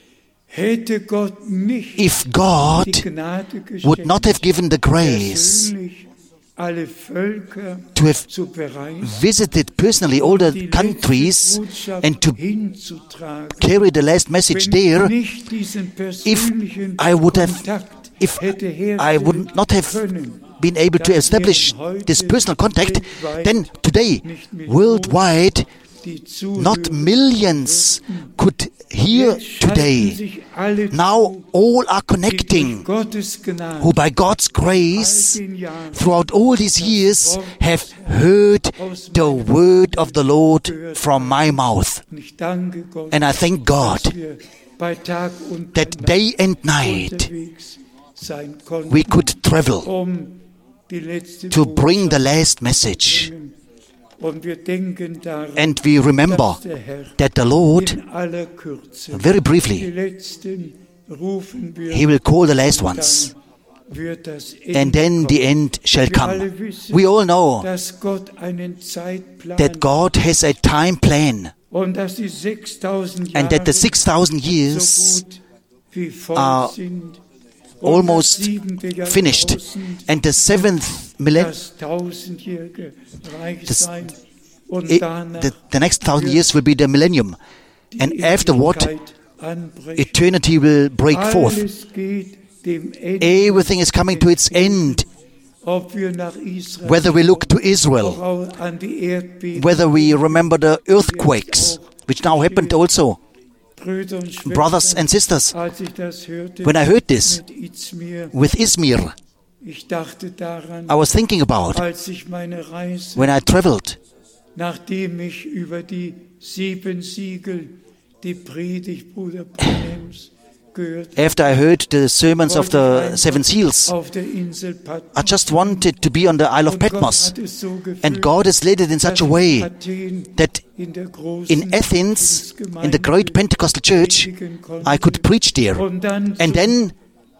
hätte Gott nicht if die God Gnade would not geschenkt, have given the grace persönlich alle Völker to have zu bereisen, visited personally all die the letzte countries Botschaft and to hinzutragen, carry the last message wenn there, nicht diesen persönlichen I would have- Kontakt if hätte I would not have können, been able to establish this personal contact, then today, worldwide, die Zuhörer not millions could hear jetzt schalten today. sich alle Now all are zu, die durch connecting, Gottes Gnade who by God's all grace, den Jahren throughout all these years, have heard the word of the Lord from my mouth. Und ich danke Gott, And I thank God dass wir bei Tag und bei that day and night unterwegs sein konnten, we could travel um die letzte to bring the Botschaft last message. zu bringen. Und wir denken daran, And we remember dass der Herr that the Lord, in aller Kürze very die briefly, letzten rufen wird, He will call the last dann ones. wird das Ende And then the kommen. end shall Wir come. alle wissen, We all know dass Gott einen Zeitplan that God has a time plan und dass die sechstausend and that the Jahre six thousand so years gut wie voll are sind und almost das siebente finished, Jahrtausend, and the seventh millennium, das tausendjährige Reich Das- sein und the, danach the next thousand years will be the millennium, die and afterward Ewigkeit anbrechen. eternity will break forth. Alles geht dem Ende, Everything is coming to its end, ob wir nach Israel, whether we look to Israel, auch an die Erdbeben, whether we remember the earthquakes, which now happened also. Brüder und Schwestern, Brothers and sisters, als ich das hörte, when I heard this mit Izmir, with Izmir, ich dachte daran, I was thinking about als ich meine Reise, when I traveled, nachdem ich über die sieben Siegel, die Predigt Bruder Branhams gehört after I heard the sermons of the seven seals, auf der Insel I Patmos. just wanted to be on the Isle of Und Gott Patmos. hat es so geführt, And God has laid it in such a dass way Athen that in der großen in Athens, Pfingstgemeinde in the great Pentecostal church, predigen konnte. I could preach there. Und dann And zum then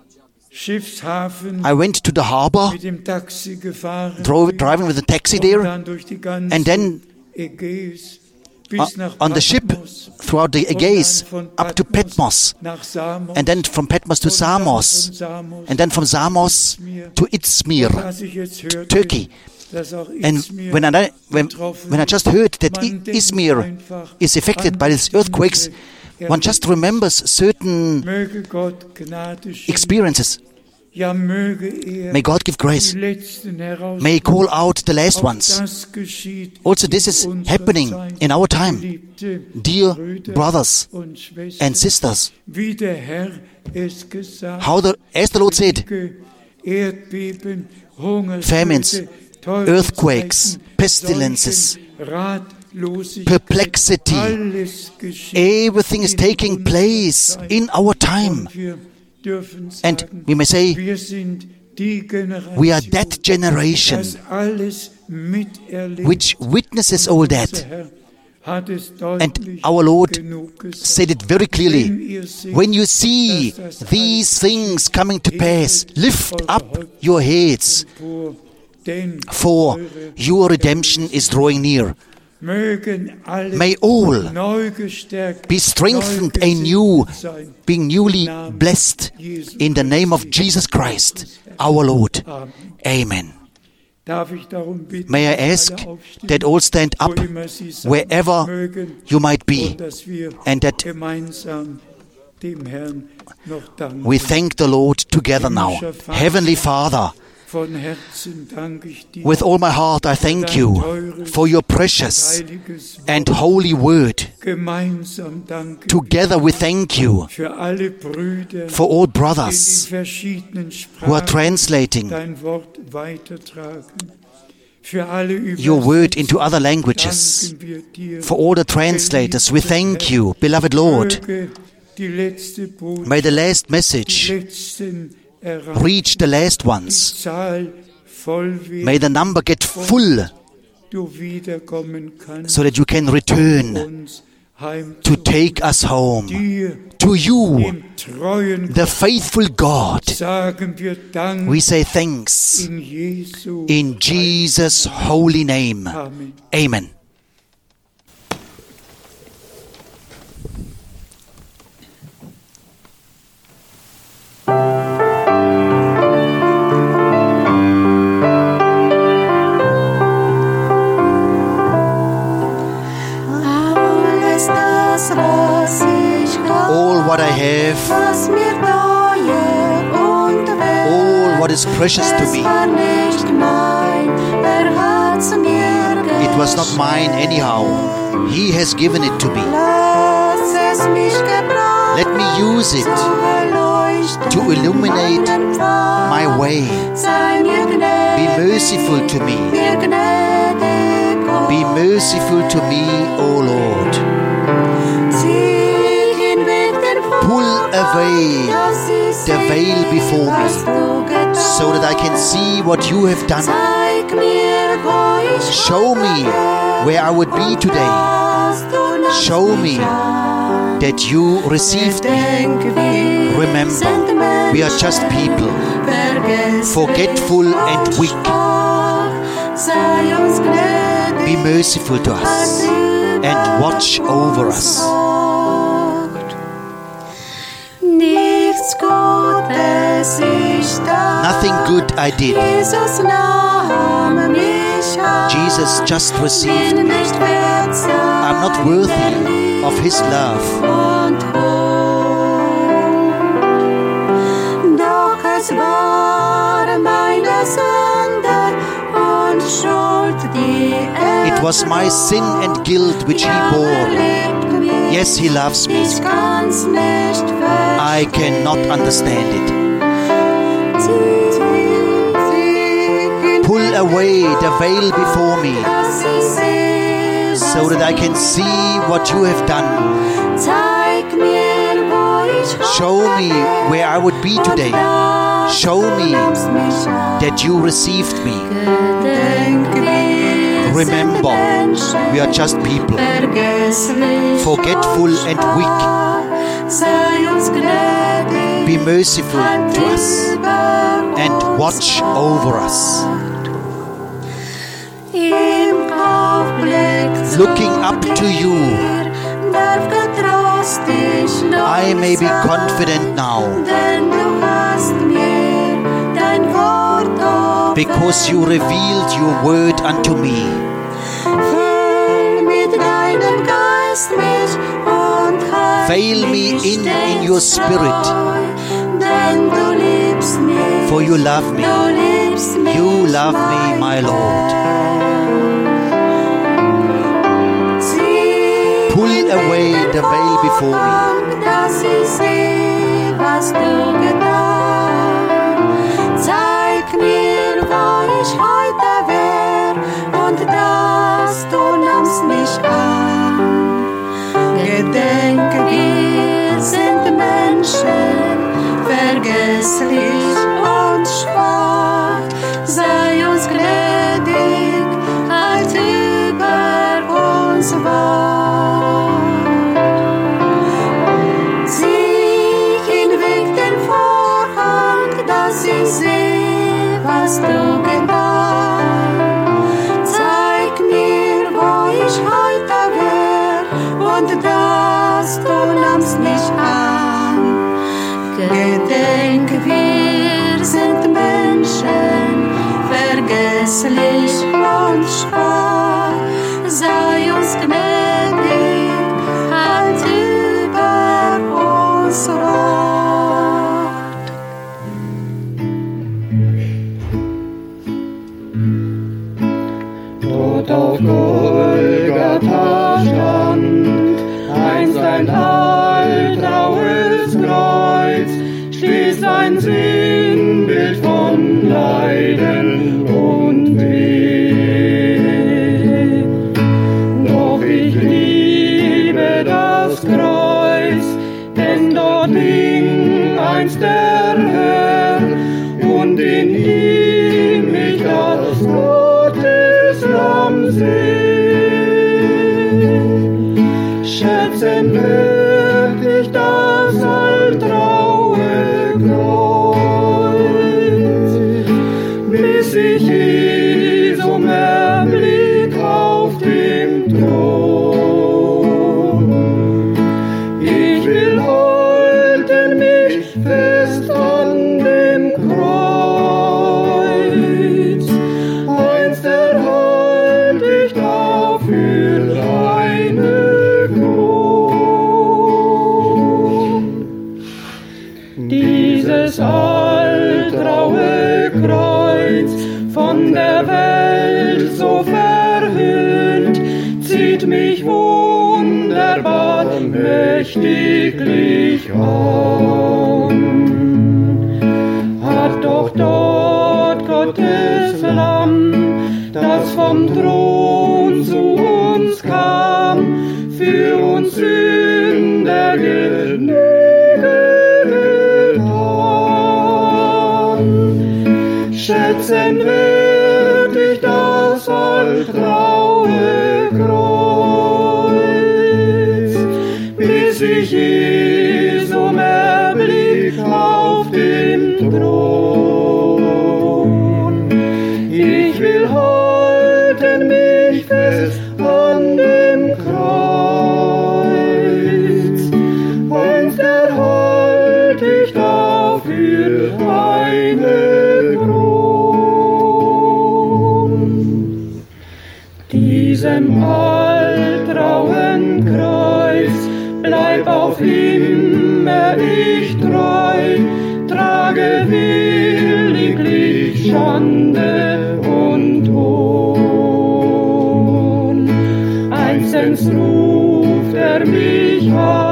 Schiffshafen I went to the harbor, mit dem Taxi gefahren, drove, driving with a taxi und there, dann durch die ganze and then Ägäis bis uh, nach on the ship Patmos, throughout the und Aegeis dann von up to Patmos, nach Samos, and then from Patmos to und dann von Samos, Samos and then from Samos to Izmir, als ich jetzt hörte, Turkey. dass auch And Izmir when I, when, betroffen when I just heard that man I- denkt Izmir einfach is affected an by these earthquakes, diese one just remembers certain möge Gott Gnade schenken, experiences. ja möge er May God give grace. die letzten heraus. May He call out the last Auch ones. das geschieht Also this is in unserer happening Zeit, in our time. geliebte Dear Brüder brothers und Schwestern, and sisters, wie der Herr es gesagt how the, as the Lord said, Kriege, Erdbeben, Hungersnöte, famines, earthquakes, pestilences, Seuchen, Ratlosigkeit, perplexity, alles geschieht everything is in taking unserer place Zeit. in our time. Und wir dürfen And sagen, we may say, wir sind die Generation, we are that generation das alles miterlebt. which witnesses all Unser that. Herr hat es And deutlich our Lord genug gesagt. said it very clearly. Wenn ihr seht, When you see dass das these things coming to pass, lift up your heads, empor, denn for eure your redemption is drawing near. May all be strengthened anew, being newly blessed in the name of Jesus Christ, our Lord. Amen. May I ask that all stand up wherever you might be, and that we thank the Lord together now. Heavenly Father, with all my heart I thank you for your precious and holy word. Together we thank you for all brothers who are translating your word into other languages. For all the translators, we thank you, beloved Lord. May the last message reach the last ones. May the number get full so that you can return to take us home. To you, the faithful God, we say thanks in Jesus' holy name. Amen. All what I have, all what is precious to me, it was not mine anyhow. He has given it to me. Let me use it to illuminate my way. Be merciful to me. Be merciful to me, O Lord. Pull away the veil before me, so that I can see what you have done. Show me where I would be today. Show me that you received me. Remember, we are just people, forgetful and weak. Be merciful to us and watch over us. Nothing good I did. Jesus just received me. I'm not worthy of His love. It was my sin and guilt which He bore. Yes, He loves me. I cannot understand it. Pull away the veil before me, so that I can see what you have done. Show me where I would be today. Show me that you received me. Remember, we are just people, forgetful and weak. Be merciful to us and watch over us. Looking up to you, I may be confident now, because you revealed your word unto me. Veil me in in your spirit, for you love me. You love me, my Lord. Pull away the veil before me. Zeig mir, wo ich heute wär, und dass du nimmst mich an. Gedenke, wir sind Menschen, vergesslich und schwach. Sei uns gnädig, halt über uns wahr. Zieh hinweg den Vorhang, dass ich seh, was du getan. Zeig mir, wo ich ein Sinnbild von Leiden und Weh. Doch ich liebe das Kreuz, denn dort hing einst der Herr und in ihm ich das Gotteslamm seh. Schätzen wird ich das altraue Kreuz, bis ich Jesum erblick auf dem Thron. Ich will halten mich fest an dem Kreuz, einst erhalt ich dafür eine Kron. Dieses altraue Kreuz, von der Welt so verhöhnt, zieht mich wunderbar mächtiglich an. Hat doch dort Gottes Lamm, das vom Thron zu uns kam, für uns Sünder Genüge getan. Schätzen wird ich das altraue Kreuz, bis ich Jesum erblick auf dem Thron. Ich will halten mich fest an dem Kreuz, einst erhalt ich dafür eine Kron. Diesem altrauen Kreuz bleib auf immer ich treu, trage williglich Schande und Hohn. Einstens ruft er mich an,